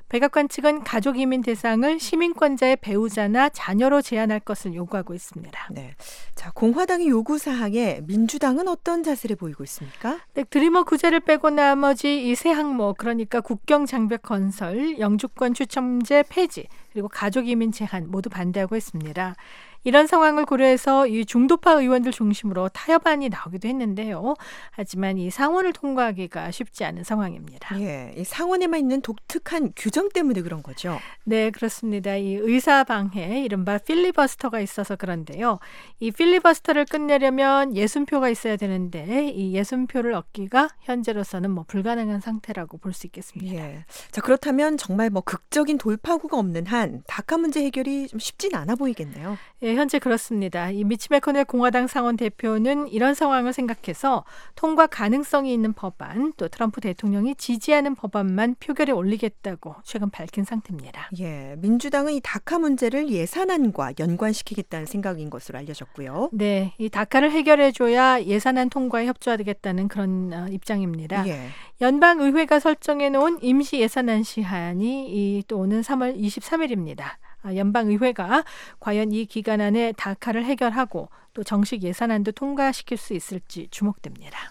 Speaker 9: 백악관 측은 가족 이민 대상을 시민권자의 배우자나 자녀로 제한할 것을 요구하고 있습니다.
Speaker 5: 네. 자, 공화당의 요구 사항에 민주당은 어떤 자세를 보이고 있습니까?
Speaker 9: 네, 드리머 구제를 빼고 나머지 이 세 항목, 그러니까 국경 장벽 건설, 영주권 추첨제 폐지, 그리고 가족 이민 제한 모두 반대하고 있습니다. 이런 상황을 고려해서 이 중도파 의원들 중심으로 타협안이 나오기도 했는데요. 하지만 이 상원을 통과하기가 쉽지 않은 상황입니다.
Speaker 5: 예, 이 상원에만 있는 독특한 규정 때문에 그런 거죠.
Speaker 9: 네, 그렇습니다. 이 의사 방해, 이른바 필리버스터가 있어서 그런데요. 이 필리버스터를 끝내려면 예순 표가 있어야 되는데 이 예순 표를 얻기가 현재로서는 뭐 불가능한 상태라고 볼 수 있겠습니다.
Speaker 5: 예. 자, 그렇다면 정말 뭐 극적인 돌파구가 없는 한 다카 문제 해결이 좀 쉽진 않아 보이겠네요.
Speaker 9: 예, 현재 그렇습니다. 이 미치 매코넬 공화당 상원 대표는 이런 상황을 생각해서 통과 가능성이 있는 법안, 또 트럼프 대통령이 지지하는 법안만 표결에 올리겠다고 최근 밝힌 상태입니다.
Speaker 5: 예, 민주당은 이 다카 문제를 예산안과 연관시키겠다는 생각인 것으로 알려졌고요.
Speaker 9: 네, 이 다카를 해결해줘야 예산안 통과에 협조하겠다는 그런 어, 입장입니다.
Speaker 5: 예.
Speaker 9: 연방의회가 설정해놓은 임시 예산안 시한이 이 또 오는 삼월 이십삼일입니다. 연방의회가 과연 이 기간 안에 다카를 해결하고 또 정식 예산안도 통과시킬 수 있을지 주목됩니다.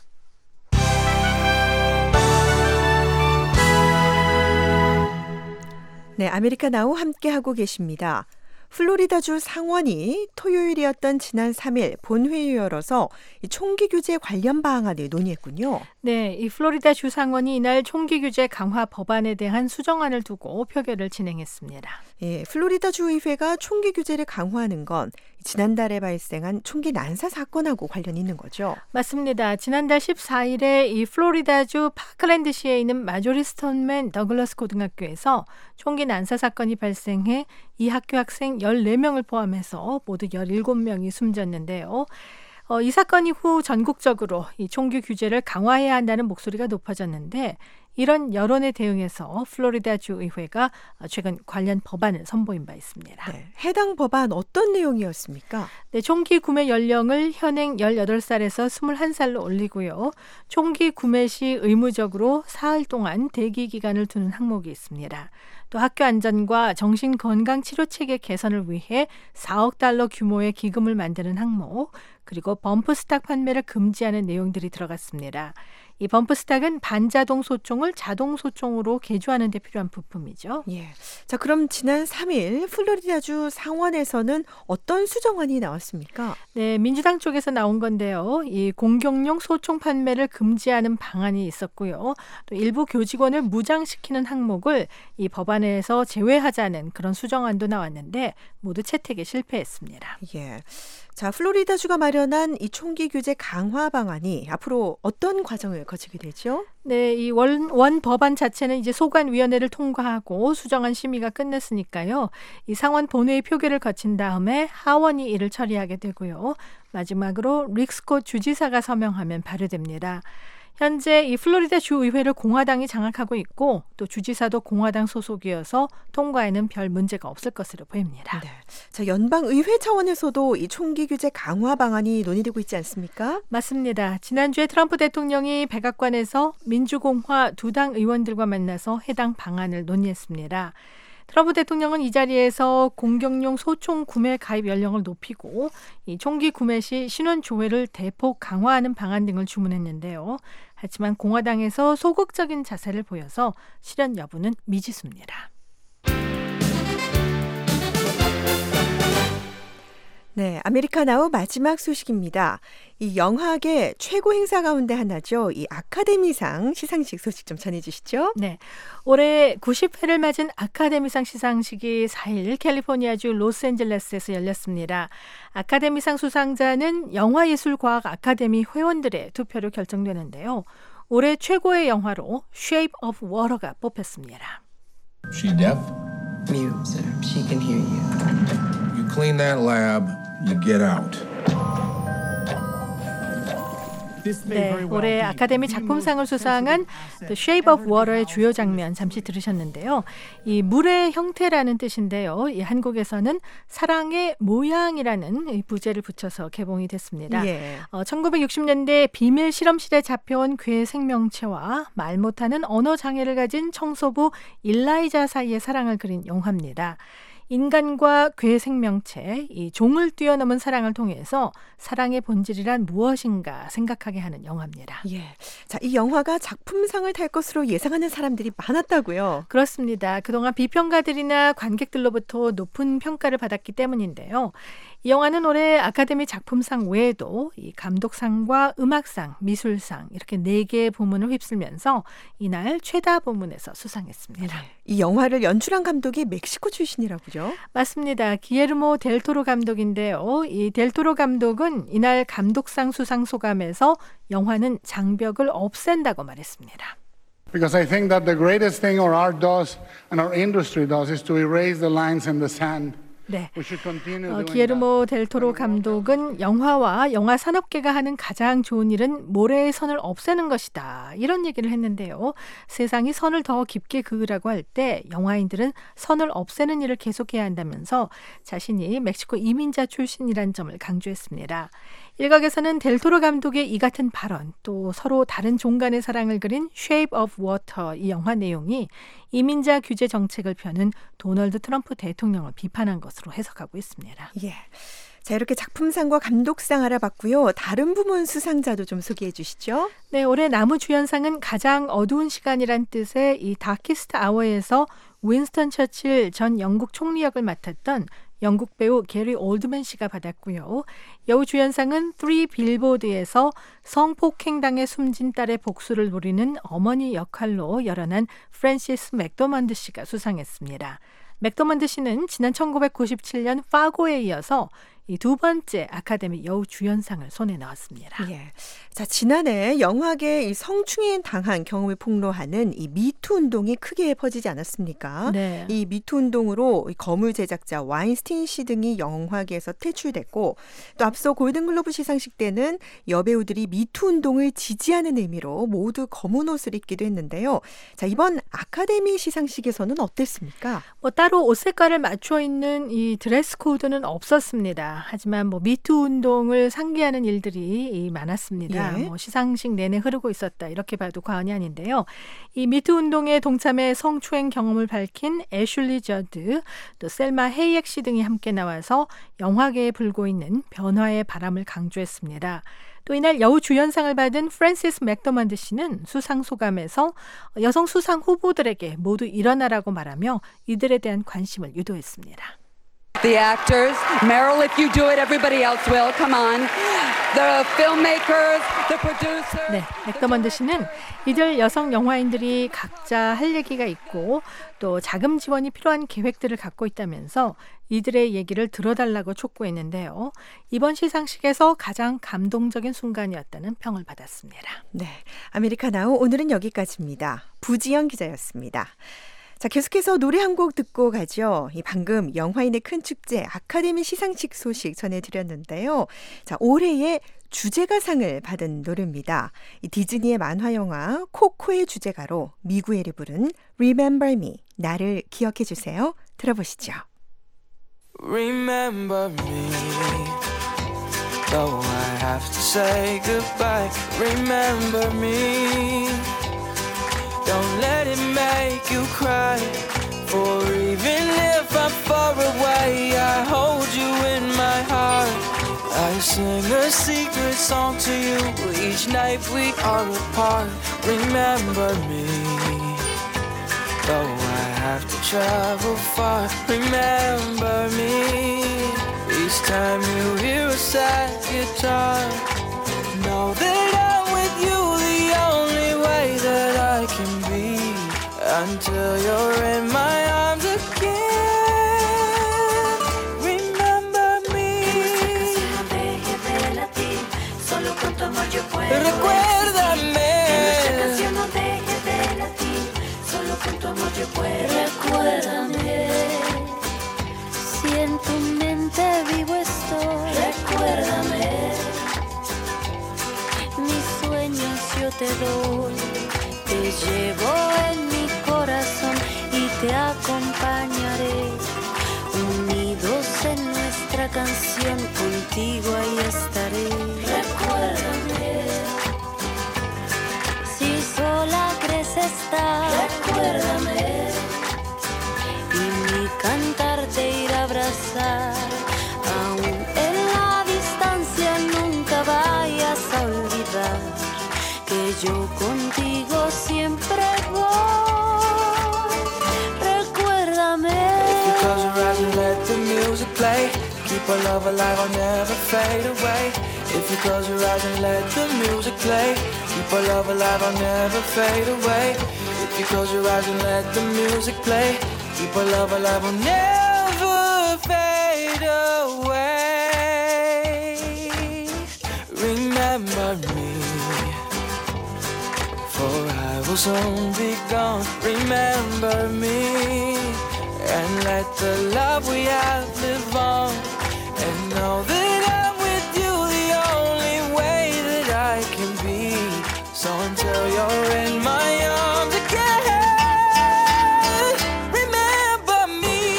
Speaker 5: 네, 아메리카 나우 함께하고 계십니다. 플로리다주 상원이 토요일이었던 지난 삼일 본회의 열어서 이 총기 규제 관련 방안을 논의했군요.
Speaker 9: 네, 이 플로리다 주 상원이 이날 총기 규제 강화 법안에 대한 수정안을 두고 표결을 진행했습니다.
Speaker 5: 예, 플로리다 주의회가 총기 규제를 강화하는 건 지난달에 발생한 총기 난사 사건하고 관련이 있는 거죠?
Speaker 9: 맞습니다. 지난달 십사일에 이 플로리다주 파크랜드시에 있는 마조리 스톤맨 더글러스 고등학교에서 총기 난사 사건이 발생해 이 학교 학생 열네 명을 포함해서 모두 열일곱 명이 숨졌는데요. 어, 이 사건 이후 전국적으로 이 총기 규제를 강화해야 한다는 목소리가 높아졌는데 이런 여론에 대응해서 플로리다주 의회가 최근 관련 법안을 선보인 바 있습니다.
Speaker 5: 네, 해당 법안 어떤 내용이었습니까?
Speaker 9: 네, 총기 구매 연령을 현행 열여덟 살에서 스물한 살로 올리고요. 총기 구매 시 의무적으로 사흘 동안 대기 기간을 두는 항목이 있습니다. 또 학교 안전과 정신건강치료체계 개선을 위해 사억 달러 규모의 기금을 만드는 항목, 그리고 범프스탁 판매를 금지하는 내용들이 들어갔습니다. 이 범프스탁은 반자동 소총을 자동 소총으로 개조하는 데 필요한 부품이죠.
Speaker 5: 예. 자, 그럼 지난 삼일 플로리다주 상원에서는 어떤 수정안이 나왔습니까?
Speaker 9: 네, 민주당 쪽에서 나온 건데요. 이 공격용 소총 판매를 금지하는 방안이 있었고요. 또 일부 교직원을 무장시키는 항목을 이 법안에서 제외하자는 그런 수정안도 나왔는데 모두 채택에 실패했습니다.
Speaker 5: 예. 자, 플로리다주가 마련한 이 총기 규제 강화 방안이 앞으로 어떤 과정을 거치게 되죠?
Speaker 9: 네, 이 원, 원 법안 자체는 이제 소관위원회를 통과하고 수정안 심의가 끝났으니까요. 이 상원 본회의 표결을 거친 다음에 하원이 이를 처리하게 되고요. 마지막으로 릭 스콧 주지사가 서명하면 발효됩니다. 현재 이 플로리다 주의회를 공화당이 장악하고 있고 또 주지사도 공화당 소속이어서 통과에는 별 문제가 없을 것으로 보입니다.
Speaker 5: 네. 자, 연방의회 차원에서도 이 총기 규제 강화 방안이 논의되고 있지 않습니까?
Speaker 9: 맞습니다. 지난주에 트럼프 대통령이 백악관에서 민주공화 두 당 의원들과 만나서 해당 방안을 논의했습니다. 트럼프 대통령은 이 자리에서 공격용 소총 구매 가입 연령을 높이고 이 총기 구매 시 신원 조회를 대폭 강화하는 방안 등을 주문했는데요. 하지만 공화당에서 소극적인 자세를 보여서 실현 여부는 미지수입니다.
Speaker 5: 네, 아메리카나우 마지막 소식입니다. 이 영화계 최고 행사 가운데 하나죠. 이 아카데미상 시상식 소식 좀 전해주시죠.
Speaker 9: 네, 올해 구십 회를 맞은 아카데미상 시상식이 사일 캘리포니아주 로스앤젤레스에서 열렸습니다. 아카데미상 수상자는 영화예술과학 아카데미 회원들의 투표로 결정되는데요. 올해 최고의 영화로 Shape of Water가 뽑혔습니다.
Speaker 10: She deaf?
Speaker 11: Mute, sir. She can hear you.
Speaker 10: You clean that lab, you get out.
Speaker 9: 네, 올해 아카데미 작품상을 수상한 The Shape of Water의 주요 장면 잠시 들으셨는데요. 이 물의 형태라는 뜻인데요. 이 한국에서는 사랑의 모양이라는 이 부제를 붙여서 개봉이 됐습니다.
Speaker 5: 예.
Speaker 9: 어, 천구백육십 년대 비밀 실험실에 잡혀온 괴 생명체와 말 못하는 언어 장애를 가진 청소부 일라이자 사이의 사랑을 그린 영화입니다. 인간과 괴 생명체, 이 종을 뛰어넘은 사랑을 통해서 사랑의 본질이란 무엇인가 생각하게 하는 영화입니다.
Speaker 5: 예. 자, 이 영화가 작품상을 탈 것으로 예상하는 사람들이 많았다고요.
Speaker 9: 그렇습니다. 그동안 비평가들이나 관객들로부터 높은 평가를 받았기 때문인데요. 이 영화는 올해 아카데미 작품상 외에도 이 감독상과 음악상, 미술상 이렇게 네 개의 부문을 휩쓸면서 이날 최다 부문에서 수상했습니다.
Speaker 5: 이 영화를 연출한 감독이 멕시코 출신이라고요?
Speaker 9: 맞습니다. 기에르모 델토로 감독인데요. 이 델토로 감독은 이날 감독상 수상 소감에서 영화는 장벽을 없앤다고 말했습니다.
Speaker 10: Because I think that the greatest thing our art does and our industry does is to erase the lines in the sand.
Speaker 9: 네, 어, 기에르모 델토로 감독은 영화와 영화 산업계가 하는 가장 좋은 일은 모래의 선을 없애는 것이다. 이런 얘기를 했는데요. 세상이 선을 더 깊게 그으라고 할 때 영화인들은 선을 없애는 일을 계속해야 한다면서 자신이 멕시코 이민자 출신이란 점을 강조했습니다. 일각에서는 델토로 감독의 이 같은 발언, 또 서로 다른 종 간의 사랑을 그린 Shape of Water 이 영화 내용이 이민자 규제 정책을 펴는 도널드 트럼프 대통령을 비판한 것으로 해석하고 있습니다.
Speaker 5: 예. 자, 이렇게 작품상과 감독상 알아봤고요. 다른 부문 수상자도 좀 소개해 주시죠.
Speaker 9: 네, 올해 남우주연상은 가장 어두운 시간이란 뜻의 이 다키스트 아워에서 윈스턴 처칠 전 영국 총리 역을 맡았던 영국 배우 게리 올드맨 씨가 받았고요. 여우주연상은 쓰리 빌보드에서 성폭행당해 숨진 딸의 복수를 노리는 어머니 역할로 열연한 프랜시스 맥도먼드 씨가 수상했습니다. 맥도먼드 씨는 지난 천구백구십칠 년 파고에 이어서 이 두 번째 아카데미 여우주연상을 손에 넣었습니다.
Speaker 5: 예. 자, 지난해 영화계 이 성추행 당한 경험을 폭로하는 이 미투 운동이 크게 퍼지지 않았습니까?
Speaker 9: 네.
Speaker 5: 이 미투 운동으로 거물 제작자 와인스틴 씨 등이 영화계에서 퇴출됐고, 또 앞서 골든글로브 시상식 때는 여배우들이 미투 운동을 지지하는 의미로 모두 검은 옷을 입기도 했는데요. 자, 이번 아카데미 시상식에서는 어땠습니까?
Speaker 9: 뭐 따로 옷 색깔을 맞춰 있는 이 드레스 코드는 없었습니다. 하지만 뭐 미투 운동을 상기하는 일들이 많았습니다.
Speaker 5: 예.
Speaker 9: 뭐 시상식 내내 흐르고 있었다 이렇게 봐도 과언이 아닌데요. 이 미투 운동에 동참해 성추행 경험을 밝힌 애슐리 저드, 또 셀마 헤이액 씨 등이 함께 나와서 영화계에 불고 있는 변화의 바람을 강조했습니다. 또 이날 여우주연상을 받은 프랜시스 맥도먼드 씨는 수상 소감에서 여성 수상 후보들에게 모두 일어나라고 말하며 이들에 대한 관심을 유도했습니다.
Speaker 12: The actors, Meryl, if you do it, everybody else will. Come on. The filmmakers, the producers.
Speaker 9: 네, 맥도먼드 씨는 이들 여성 영화인들이 각자 할 얘기가 있고 또 자금 지원이 필요한 계획들을 갖고 있다면서 이들의 얘기를 들어달라고 촉구했는데요. 이번 시상식에서 가장 감동적인 순간이었다는 평을 받았습니다.
Speaker 5: 네, 아메리카나우 오늘은 여기까지입니다. 부지연 기자였습니다. 자, 계속해서 노래 한 곡 듣고 가죠. 이 방금 영화인의 큰 축제 아카데미 시상식 소식 전해드렸는데요. 자, 올해의 주제가상을 받은 노래입니다. 이 디즈니의 만화 영화 코코의 주제가로 미구엘이 부른 Remember Me, 나를 기억해 주세요. 들어보시죠.
Speaker 13: Remember me, though I have to say goodbye. Remember me. Don't let it make you cry. For even if I'm far away, I hold you in my heart. I sing a secret song to you each night we are apart. Remember me, though I have to travel far. Remember me, each time you hear a sad guitar. Know that I'm with you the only way that I can be, until you're in my arms again. Remember me. Recuérdame.
Speaker 14: Recuérdame. Si en tu mente vivo estoy. Recuérdame. Mis te doy. Te llevo en mi corazón y te acompañaré. Unidos en nuestra canción, contigo ahí estaré. Recuérdame. Si sola crees estar, recuérdame. Y mi cantar te irá a abrazar. Aún en la distancia nunca vayas a olvidar que yo contigo siempre voy. Recuérdame.
Speaker 13: If you close your eyes and let the music play, keep our love alive, I'll never fade away. If you close your eyes and let the music play, keep our love alive, I'll never fade away. If you close your eyes and let the music play, keep our love alive, I'll never fade away. Remember me, for I will soon be gone. Remember me, and let the love we have live on. And know that I'm with you the only way that I can be. So until you're in my arms again, remember me.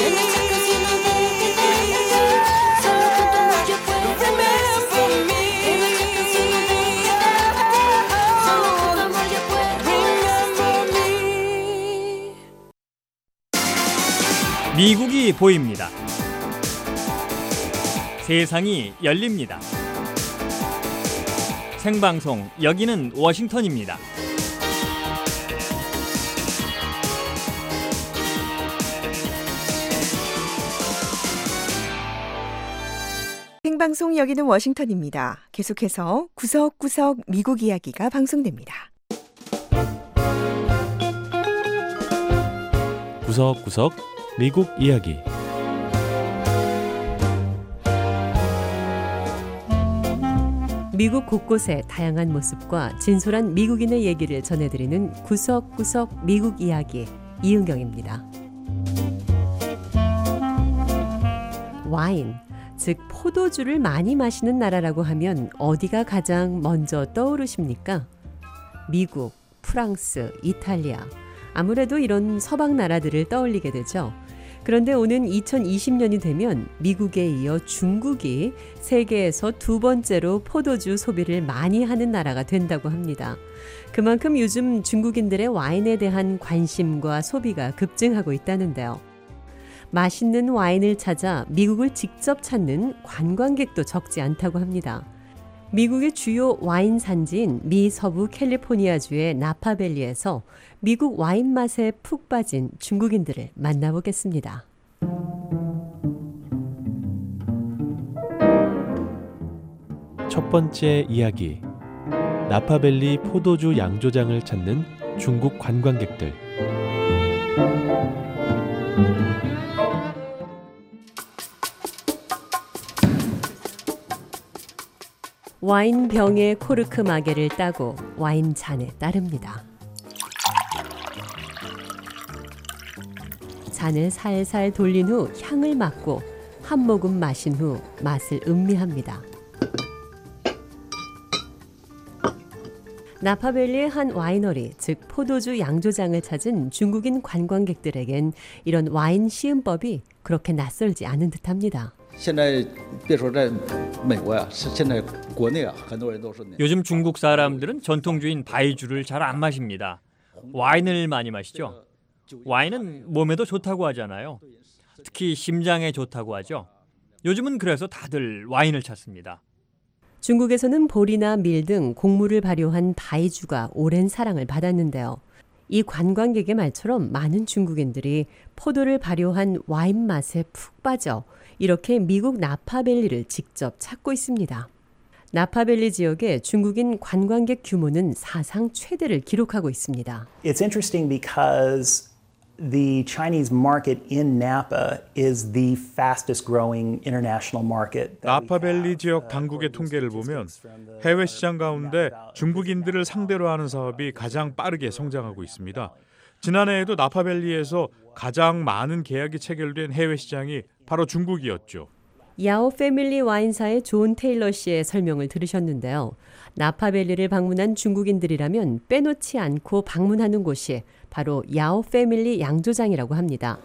Speaker 13: Remember me.
Speaker 7: 미국이 보입니다. 세상이 열립니다. 생방송 여기는 워싱턴입니다.
Speaker 5: 생방송 여기는 워싱턴입니다. 계속해서 구석구석 미국 이야기가 방송됩니다.
Speaker 15: 구석구석 미국 이야기.
Speaker 16: 미국 곳곳의 다양한 모습과 진솔한 미국인의 얘기를 전해드리는 구석구석 미국 이야기, 이은경입니다. 와인, 즉 포도주를 많이 마시는 나라라고 하면 어디가 가장 먼저 떠오르십니까? 미국, 프랑스, 이탈리아, 아무래도 이런 서방 나라들을 떠올리게 되죠. 그런데 오는 이천이십 년이 되면 미국에 이어 중국이 세계에서 두 번째로 포도주 소비를 많이 하는 나라가 된다고 합니다. 그만큼 요즘 중국인들의 와인에 대한 관심과 소비가 급증하고 있다는데요. 맛있는 와인을 찾아 미국을 직접 찾는 관광객도 적지 않다고 합니다. 미국의 주요 와인 산지인 미 서부 캘리포니아주의 나파밸리에서 미국 와인 맛에 푹 빠진 중국인들을 만나보겠습니다.
Speaker 15: 첫 번째 이야기. 나파밸리 포도주 양조장을 찾는 중국 관광객들.
Speaker 16: 와인 병에 코르크 마개를 따고 와인 잔에 따릅니다. 잔을 살살 돌린 후 향을 맡고 한 모금 마신 후 맛을 음미합니다. 나파밸리의 한 와이너리, 즉 포도주 양조장을 찾은 중국인 관광객들에겐 이런 와인 시음법이 그렇게 낯설지 않은 듯합니다.
Speaker 7: 요즘 중국 사람들은 전통주인 바이주를 잘 안 마십니다. 와인을 많이 마시죠. 와인은 몸에도 좋다고 하잖아요. 특히 심장에 좋다고 하죠. 요즘은 그래서 다들 와인을 찾습니다.
Speaker 16: 중국에서는 보리나 밀 등 곡물을 발효한 바이주가 오랜 사랑을 받았는데요. 이 관광객의 말처럼 많은 중국인들이 포도를 발효한 와인 맛에 푹 빠져 이렇게 미국 나파밸리를 직접 찾고 있습니다. 나파밸리 지역의 중국인 관광객 규모는 사상 최대를 기록하고 있습니다.
Speaker 17: It's interesting because the Chinese market in Napa is the fastest growing international market.
Speaker 18: 나파밸리 지역 당국의 통계를 보면 해외 시장 가운데 중국인들을 상대로 하는 사업이 가장 빠르게 성장하고 있습니다. 지난해에도 나파밸리에서 가장 많은 계약이 체결된 해외 시장이 바로 중국이었죠.
Speaker 16: 야오 패밀리 와인사의 존 테일러 씨의 설명을 들으셨는데요. 나파밸리를 방문한 중국인들이라면 빼놓지 않고 방문하는 곳이 바로 야오 패밀리 양조장이라고 합니다.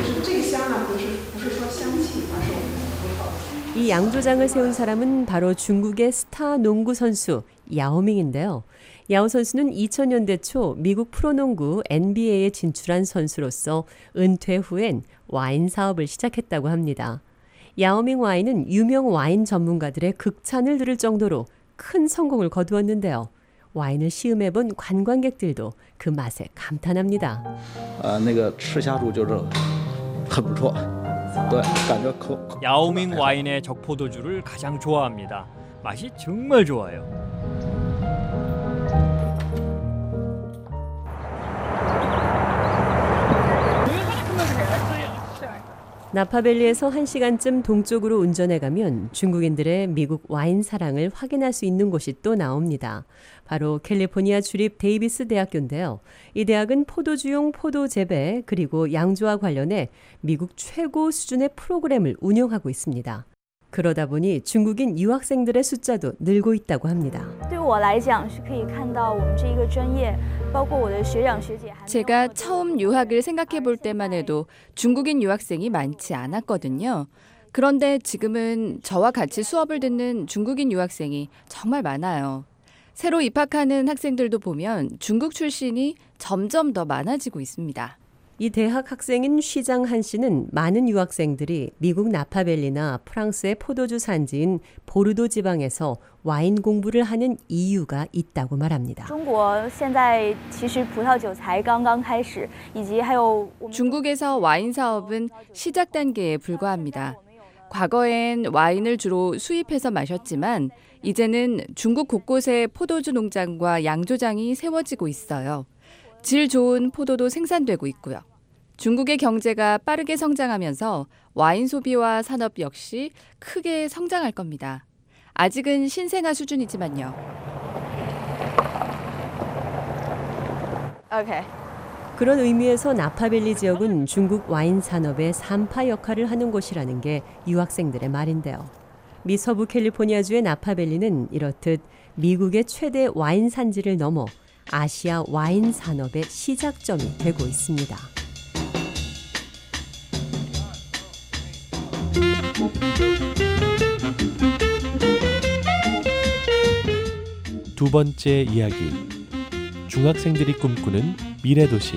Speaker 16: 이 양조장을 세운 사람은 바로 중국의 스타 농구 선수 야오밍인데요. 야오 선수는 이천 년대 초 미국 프로농구 엔비에이에 진출한 선수로서 은퇴 후엔 와인 사업을 시작했다고 합니다. 야오밍 와인은 유명 와인 전문가들의 극찬을 들을 정도로 큰 성공을 거두었는데요. 와인을 시음해본 관광객들도 그 맛에 감탄합니다.
Speaker 19: 아, 那个吃下肚就热，很不错。
Speaker 7: 야오밍 와인의 적포도주를 가장 좋아합니다. 맛이 정말 좋아요.
Speaker 16: 나파밸리에서 한 시간쯤 동쪽으로 운전해 가면 중국인들의 미국 와인 사랑을 확인할 수 있는 곳이 또 나옵니다. 바로 캘리포니아 주립 데이비스 대학교인데요. 이 대학은 포도주용 포도 재배 그리고 양조와 관련해 미국 최고 수준의 프로그램을 운영하고 있습니다. 그러다 보니 중국인 유학생들의 숫자도 늘고 있다고 합니다.
Speaker 20: 제가 처음 유학을 생각해 볼 때만 해도 중국인 유학생이 많지 않았거든요. 그런데 지금은 저와 같이 수업을 듣는 중국인 유학생이 정말 많아요. 새로 입학하는 학생들도 보면 중국 출신이 점점 더 많아지고 있습니다.
Speaker 16: 이 대학 학생인 쉬장한 씨는 많은 유학생들이 미국 나파밸리나 프랑스의 포도주 산지인 보르도 지방에서 와인 공부를 하는 이유가 있다고 말합니다.
Speaker 20: 중국에서 와인 사업은 시작 단계에 불과합니다. 과거엔 와인을 주로 수입해서 마셨지만 이제는 중국 곳곳에 포도주 농장과 양조장이 세워지고 있어요. 질 좋은 포도도 생산되고 있고요. 중국의 경제가 빠르게 성장하면서 와인 소비와 산업 역시 크게 성장할 겁니다. 아직은 신생아 수준이지만요.
Speaker 16: Okay. 그런 의미에서 나파밸리 지역은 중국 와인 산업의 산파 역할을 하는 곳이라는 게 유학생들의 말인데요. 미 서부 캘리포니아주의 나파밸리는 이렇듯 미국의 최대 와인 산지를 넘어 아시아 와인 산업의 시작점이 되고 있습니다.
Speaker 15: 두 번째 이야기. 중학생들이 꿈꾸는 미래 도시.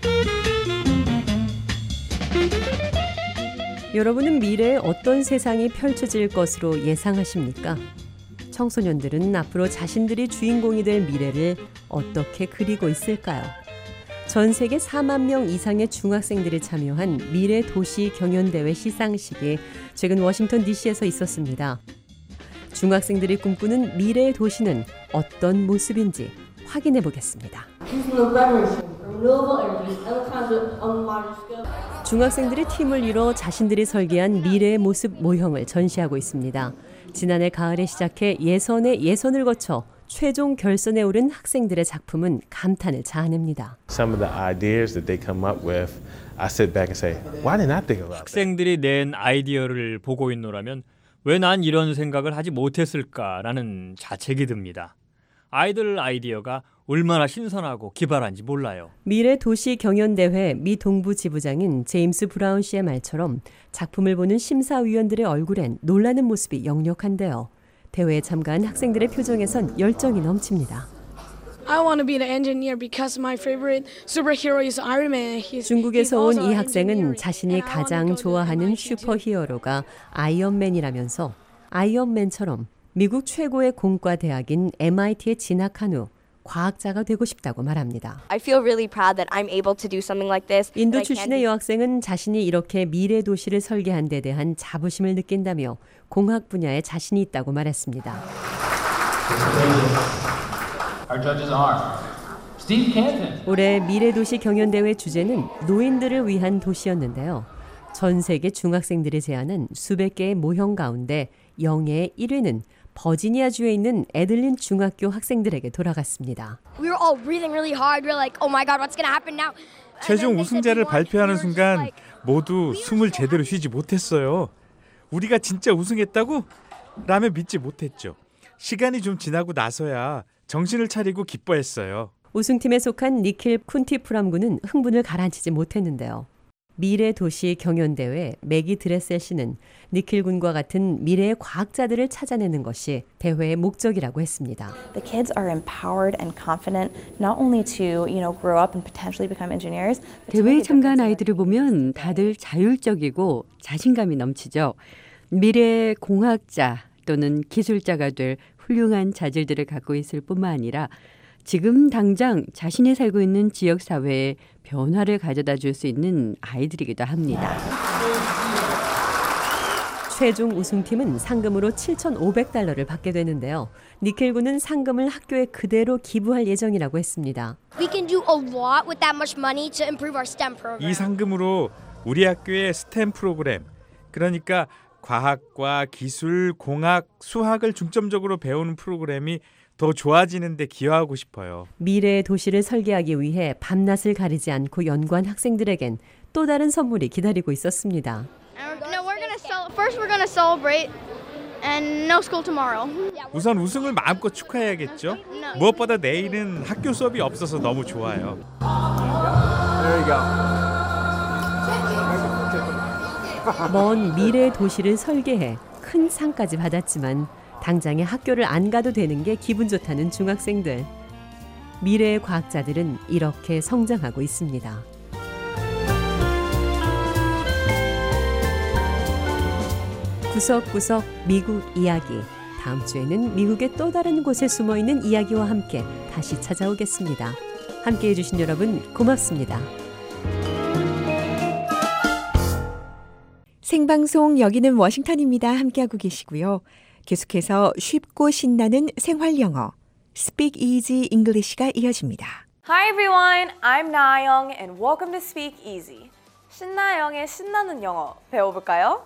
Speaker 16: 여러분은 미래에 어떤 세상이 펼쳐질 것으로 예상하십니까? 청소년들은 앞으로 자신들이 주인공이 될 미래를 어떻게 그리고 있을까요? 전 세계 사만 명 이상의 중학생들이 참여한 미래 도시 경연대회 시상식이 최근 워싱턴 디씨에서 있었습니다. 중학생들이 꿈꾸는 미래의 도시는 어떤 모습인지 확인해 보겠습니다. 중학생들이 팀을 이뤄 자신들이 설계한 미래의 모습 모형을 전시하고 있습니다. 지난해 가을에 시작해 예선에 예선을 거쳐 최종 결선에 오른 학생들의 작품은 감탄을 자아냅니다.
Speaker 15: Some of the ideas that they come up with, I sit back and say, why didn't I think about that?
Speaker 7: 학생들이 낸 아이디어를 보고 있노라면 왜 난 이런 생각을 하지 못했을까라는 자책이 듭니다. 아이들 아이디어가 얼마나 신선하고 기발한지 몰라요.
Speaker 16: 미래 도시 경연대회 미 동부 지부장인 제임스 브라운 씨의 말처럼 작품을 보는 심사위원들의 얼굴엔 놀라는 모습이 역력한데요. 대회에 참가한 학생들의 표정에선 열정이 넘칩니다.
Speaker 21: I want to be an engineer because my favorite superhero is Iron Man. He's,
Speaker 16: 중국에서 온 이 학생은 자신이 가장 좋아하는 슈퍼히어로가 아이언맨이라면서 아이언맨처럼 미국 최고의 공과 대학인 엠아이티에 진학한 후 과학자가 되고 싶다고 말합니다.
Speaker 22: I feel really proud that I'm able to do something like this.
Speaker 16: 인도 출신의 여학생은 자신이 이렇게 미래 도시를 설계한 데 대한 자부심을 느낀다며 공학 분야에 자신이 있다고 말했습니다.
Speaker 23: Our judges are Steve Canton.
Speaker 16: 올해 미래 도시 경연대회 주제는 노인들을 위한 도시였는데요. 전 세계 중학생들이 제안한 수백 개의 모형 가운데 영예의 일 위는 버지니아주에 있는 애들린 중학교 학생들에게 돌아갔습니다.
Speaker 24: We were all breathing really hard. We were like, "Oh my God, what's going to happen now?"
Speaker 18: 최종 우승자를 발표하는 순간 모두 숨을 제대로 쉬지 못했어요. 우리가 진짜 우승했다고? 라며 믿지 못했죠. 시간이 좀 지나고 나서야 정신을 차리고 기뻐했어요.
Speaker 16: 우승팀에 속한 니킬 쿤티프람군은 흥분을 가라앉히지 못했는데요. 미래 도시 경연대회 매기 드레셀 씨는 니킬 군과 같은 미래의 과학자들을 찾아내는 것이 대회의 목적이라고 했습니다.
Speaker 1: The kids are empowered and confident not only to, you know, grow up and potentially become engineers.
Speaker 8: 대회에 참가한 아이들을 보면 다들 자율적이고 자신감이 넘치죠. 미래의 공학자 또는 기술자가 될 훌륭한 자질들을 갖고 있을 뿐만 아니라 지금 당장 자신이 살고 있는 지역 사회에 변화를 가져다 줄 수 있는 아이들이기도 합니다.
Speaker 16: 최종 우승팀은 상금으로 칠천오백 달러를 받게 되는데요. 니켈 군은 상금을 학교에 그대로 기부할 예정이라고 했습니다.
Speaker 24: We can do a lot with that much money to improve our STEM program.
Speaker 18: 이 상금으로 우리 학교의 스템 프로그램, 그러니까 과학과 기술, 공학, 수학을 중점적으로 배우는 프로그램이 더 좋아지는 데 기여하고 싶어요.
Speaker 16: 미래의 도시를 설계하기 위해 밤낮을 가리지 않고 연구한 학생들에겐 또 다른 선물이 기다리고 있었습니다.
Speaker 24: No, we're gonna cel- first we're gonna celebrate and no school tomorrow.
Speaker 18: 우선 우승을 마음껏 축하해야겠죠. 무엇보다 내일은 학교 수업이 없어서 너무 좋아요.
Speaker 13: There you go.
Speaker 16: 먼 미래의 도시를 설계해 큰 상까지 받았지만 당장에 학교를 안 가도 되는 게 기분 좋다는 중학생들. 미래의 과학자들은 이렇게 성장하고 있습니다. 구석구석 미국 이야기. 다음 주에는 미국의 또 다른 곳에 숨어있는 이야기와 함께 다시 찾아오겠습니다. 함께해 주신 여러분 고맙습니다.
Speaker 5: 생방송 여기는 워싱턴입니다. 함께하고 계시고요. 계속해서 쉽고 신나는 생활 영어 Speak Easy English가 이어집니다.
Speaker 2: Hi everyone, I'm 나영 and welcome to Speak Easy. 신나영의 신나는 영어 배워볼까요?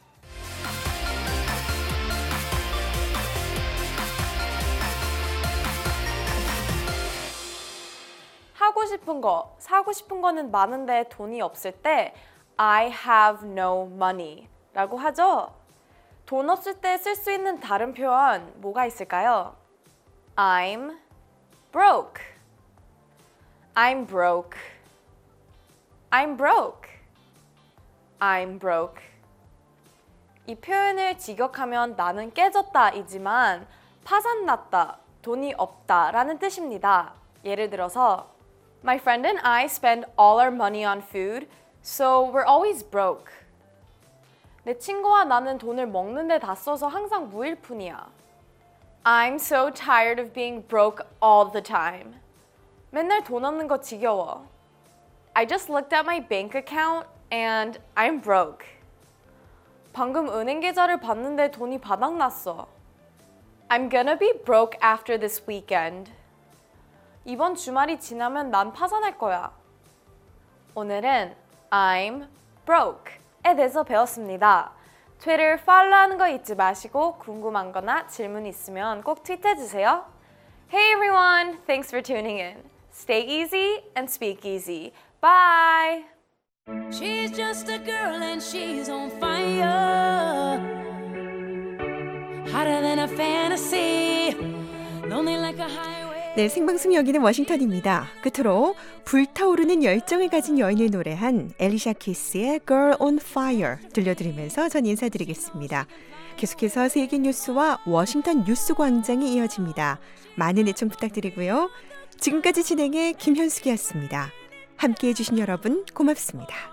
Speaker 2: 하고 싶은 거, 사고 싶은 거는 많은데 돈이 없을 때 I have no money 라고 하죠. 돈 없을 때 쓸 수 있는 다른 표현 뭐가 있을까요? I'm broke. I'm broke. I'm broke. I'm broke. 이 표현을 직역하면 나는 깨졌다 이지만 파산났다, 돈이 없다 라는 뜻입니다. 예를 들어서 My friend and I spend all our money on food, so we're always broke. 내 친구와 나는 돈을 먹는 데 다 써서 항상 무일푼이야. I'm so tired of being broke all the time. 맨날 돈 없는 거 지겨워. I just looked at my bank account and I'm broke. 방금 은행 계좌를 봤는데 돈이 바닥났어. I'm gonna be broke after this weekend. 이번 주말이 지나면 난 파산할 거야. 오늘은 I'm broke에 대해서 배웠습니다. 트위터 팔로우하는 거 잊지 마시고 궁금한 거나 질문 있으면 꼭 트윗해주세요. Hey everyone, thanks for tuning in. Stay easy and speak easy. Bye!
Speaker 14: She's just a girl and she's on fire. Hotter than a fantasy. Lonely like a highway.
Speaker 5: 네, 생방송 여기는 워싱턴입니다. 끝으로 불타오르는 열정을 가진 여인을 노래한 엘리샤 키스의 Girl on Fire 들려드리면서 전 인사드리겠습니다. 계속해서 세계 뉴스와 워싱턴 뉴스 광장이 이어집니다. 많은 애청 부탁드리고요. 지금까지 진행의 김현숙이었습니다. 함께해 주신 여러분 고맙습니다.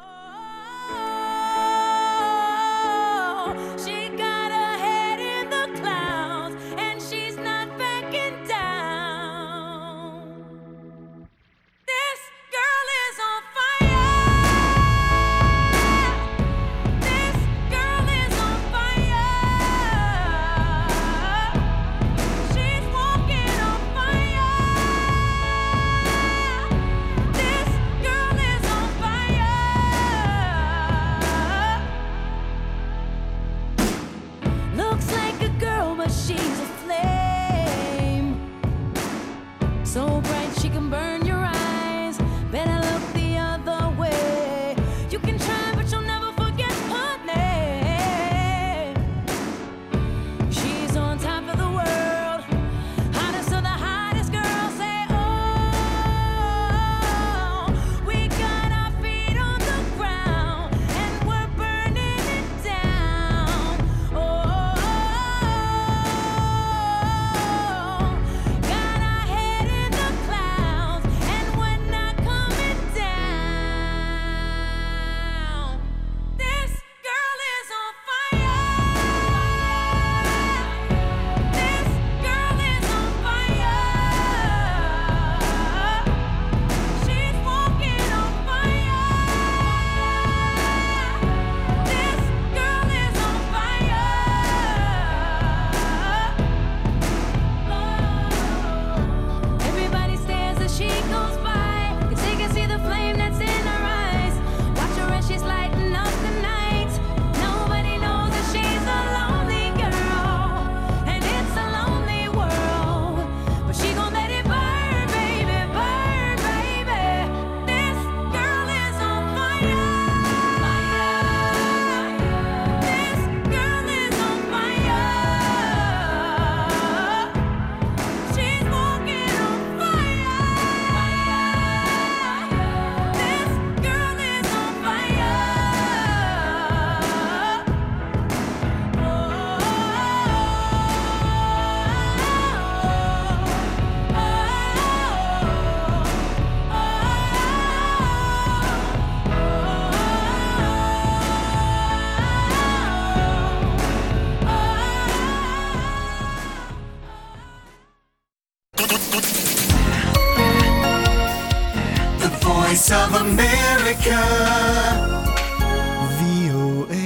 Speaker 3: Voice of America, 브이오에이.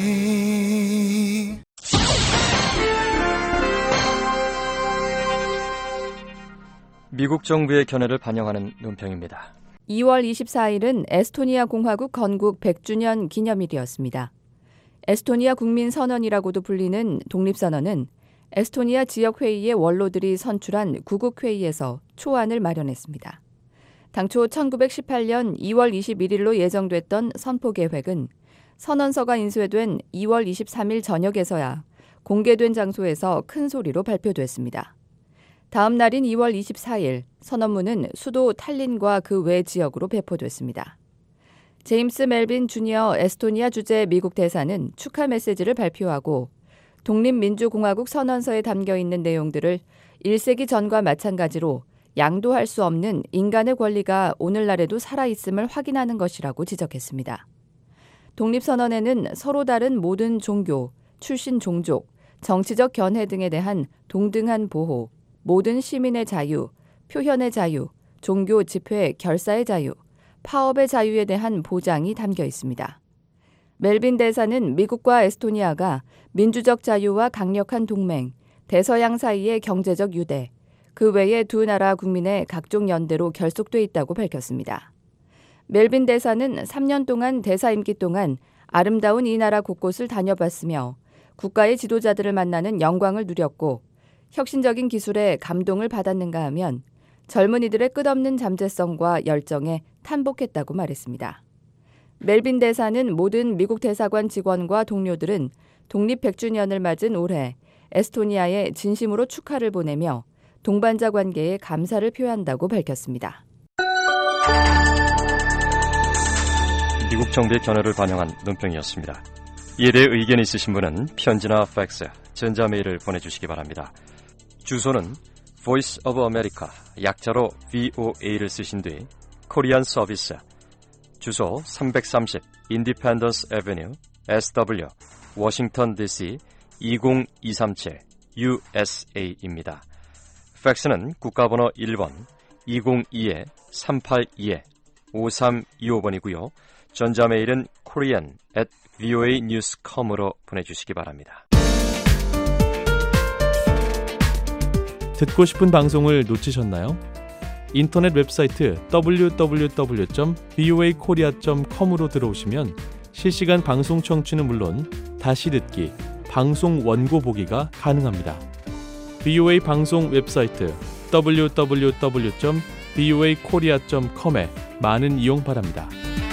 Speaker 4: 미국 정부의 견해를 반영하는 논평입니다.
Speaker 20: 이월 이십사일은 에스토니아 공화국 건국 백 주년 기념일이었습니다. 에스토니아 국민선언이라고도 불리는 독립선언은 에스토니아 지역회의의 원로들이 선출한 구국회의에서 초안을 마련했습니다. 당초 천구백십팔년 이월 이십일일로 예정됐던 선포계획은 선언서가 인쇄된 이월 이십삼일 저녁에서야 공개된 장소에서 큰 소리로 발표됐습니다. 다음 날인 이월 이십사일 선언문은 수도 탈린과 그 외 지역으로 배포됐습니다. 제임스 멜빈 주니어 에스토니아 주재 미국 대사는 축하 메시지를 발표하고 독립민주공화국 선언서에 담겨 있는 내용들을 일 세기 전과 마찬가지로 양도할 수 없는 인간의 권리가 오늘날에도 살아있음을 확인하는 것이라고 지적했습니다. 독립선언에는 서로 다른 모든 종교, 출신 종족, 정치적 견해 등에 대한 동등한 보호, 모든 시민의 자유, 표현의 자유, 종교 집회 결사의 자유, 파업의 자유에 대한 보장이 담겨 있습니다. 멜빈 대사는 미국과 에스토니아가 민주적 자유와 강력한 동맹, 대서양 사이의 경제적 유대, 그 외의 두 나라 국민의 각종 연대로 결속돼 있다고 밝혔습니다. 멜빈 대사는 삼 년 동안 대사 임기 동안 아름다운 이 나라 곳곳을 다녀봤으며 국가의 지도자들을 만나는 영광을 누렸고 혁신적인 기술에 감동을 받았는가 하면 젊은이들의 끝없는 잠재성과 열정에 탄복했다고 말했습니다. 멜빈 대사는 모든 미국 대사관 직원과 동료들은 독립 백 주년을 맞은 올해 에스토니아에 진심으로 축하를 보내며 동반자 관계에 감사를 표한다고 밝혔습니다.
Speaker 4: 미국 정부의 견해를 반영한 논평이었습니다. 이에 대해 의견이 있으신 분은 편지나 팩스, 전자메일을 보내주시기 바랍니다. 주소는 Voice of America, 약자로 브이오에이를 쓰신 뒤 코리안 서비스, 주소 삼백삼십 Independence Avenue, 에스더블유, 워싱턴 디씨 이공이삼칠 유에스에이입니다. 팩스는 국가번호 일 번 이공이 삼팔이 오삼이오 번이고요. 전자메일은 korean at voa news dot com으로 보내주시기 바랍니다.
Speaker 6: 듣고 싶은 방송을 놓치셨나요? 인터넷 웹사이트 더블유 더블유 더블유 점 브이오에이 코리아 점 컴으로 들어오시면 실시간 방송 청취는 물론 다시 듣기, 방송 원고 보기가 가능합니다. 브이오에이 방송 웹사이트 더블유 더블유 더블유 점 브이오에이 코리아 점 컴에 많은 이용 바랍니다.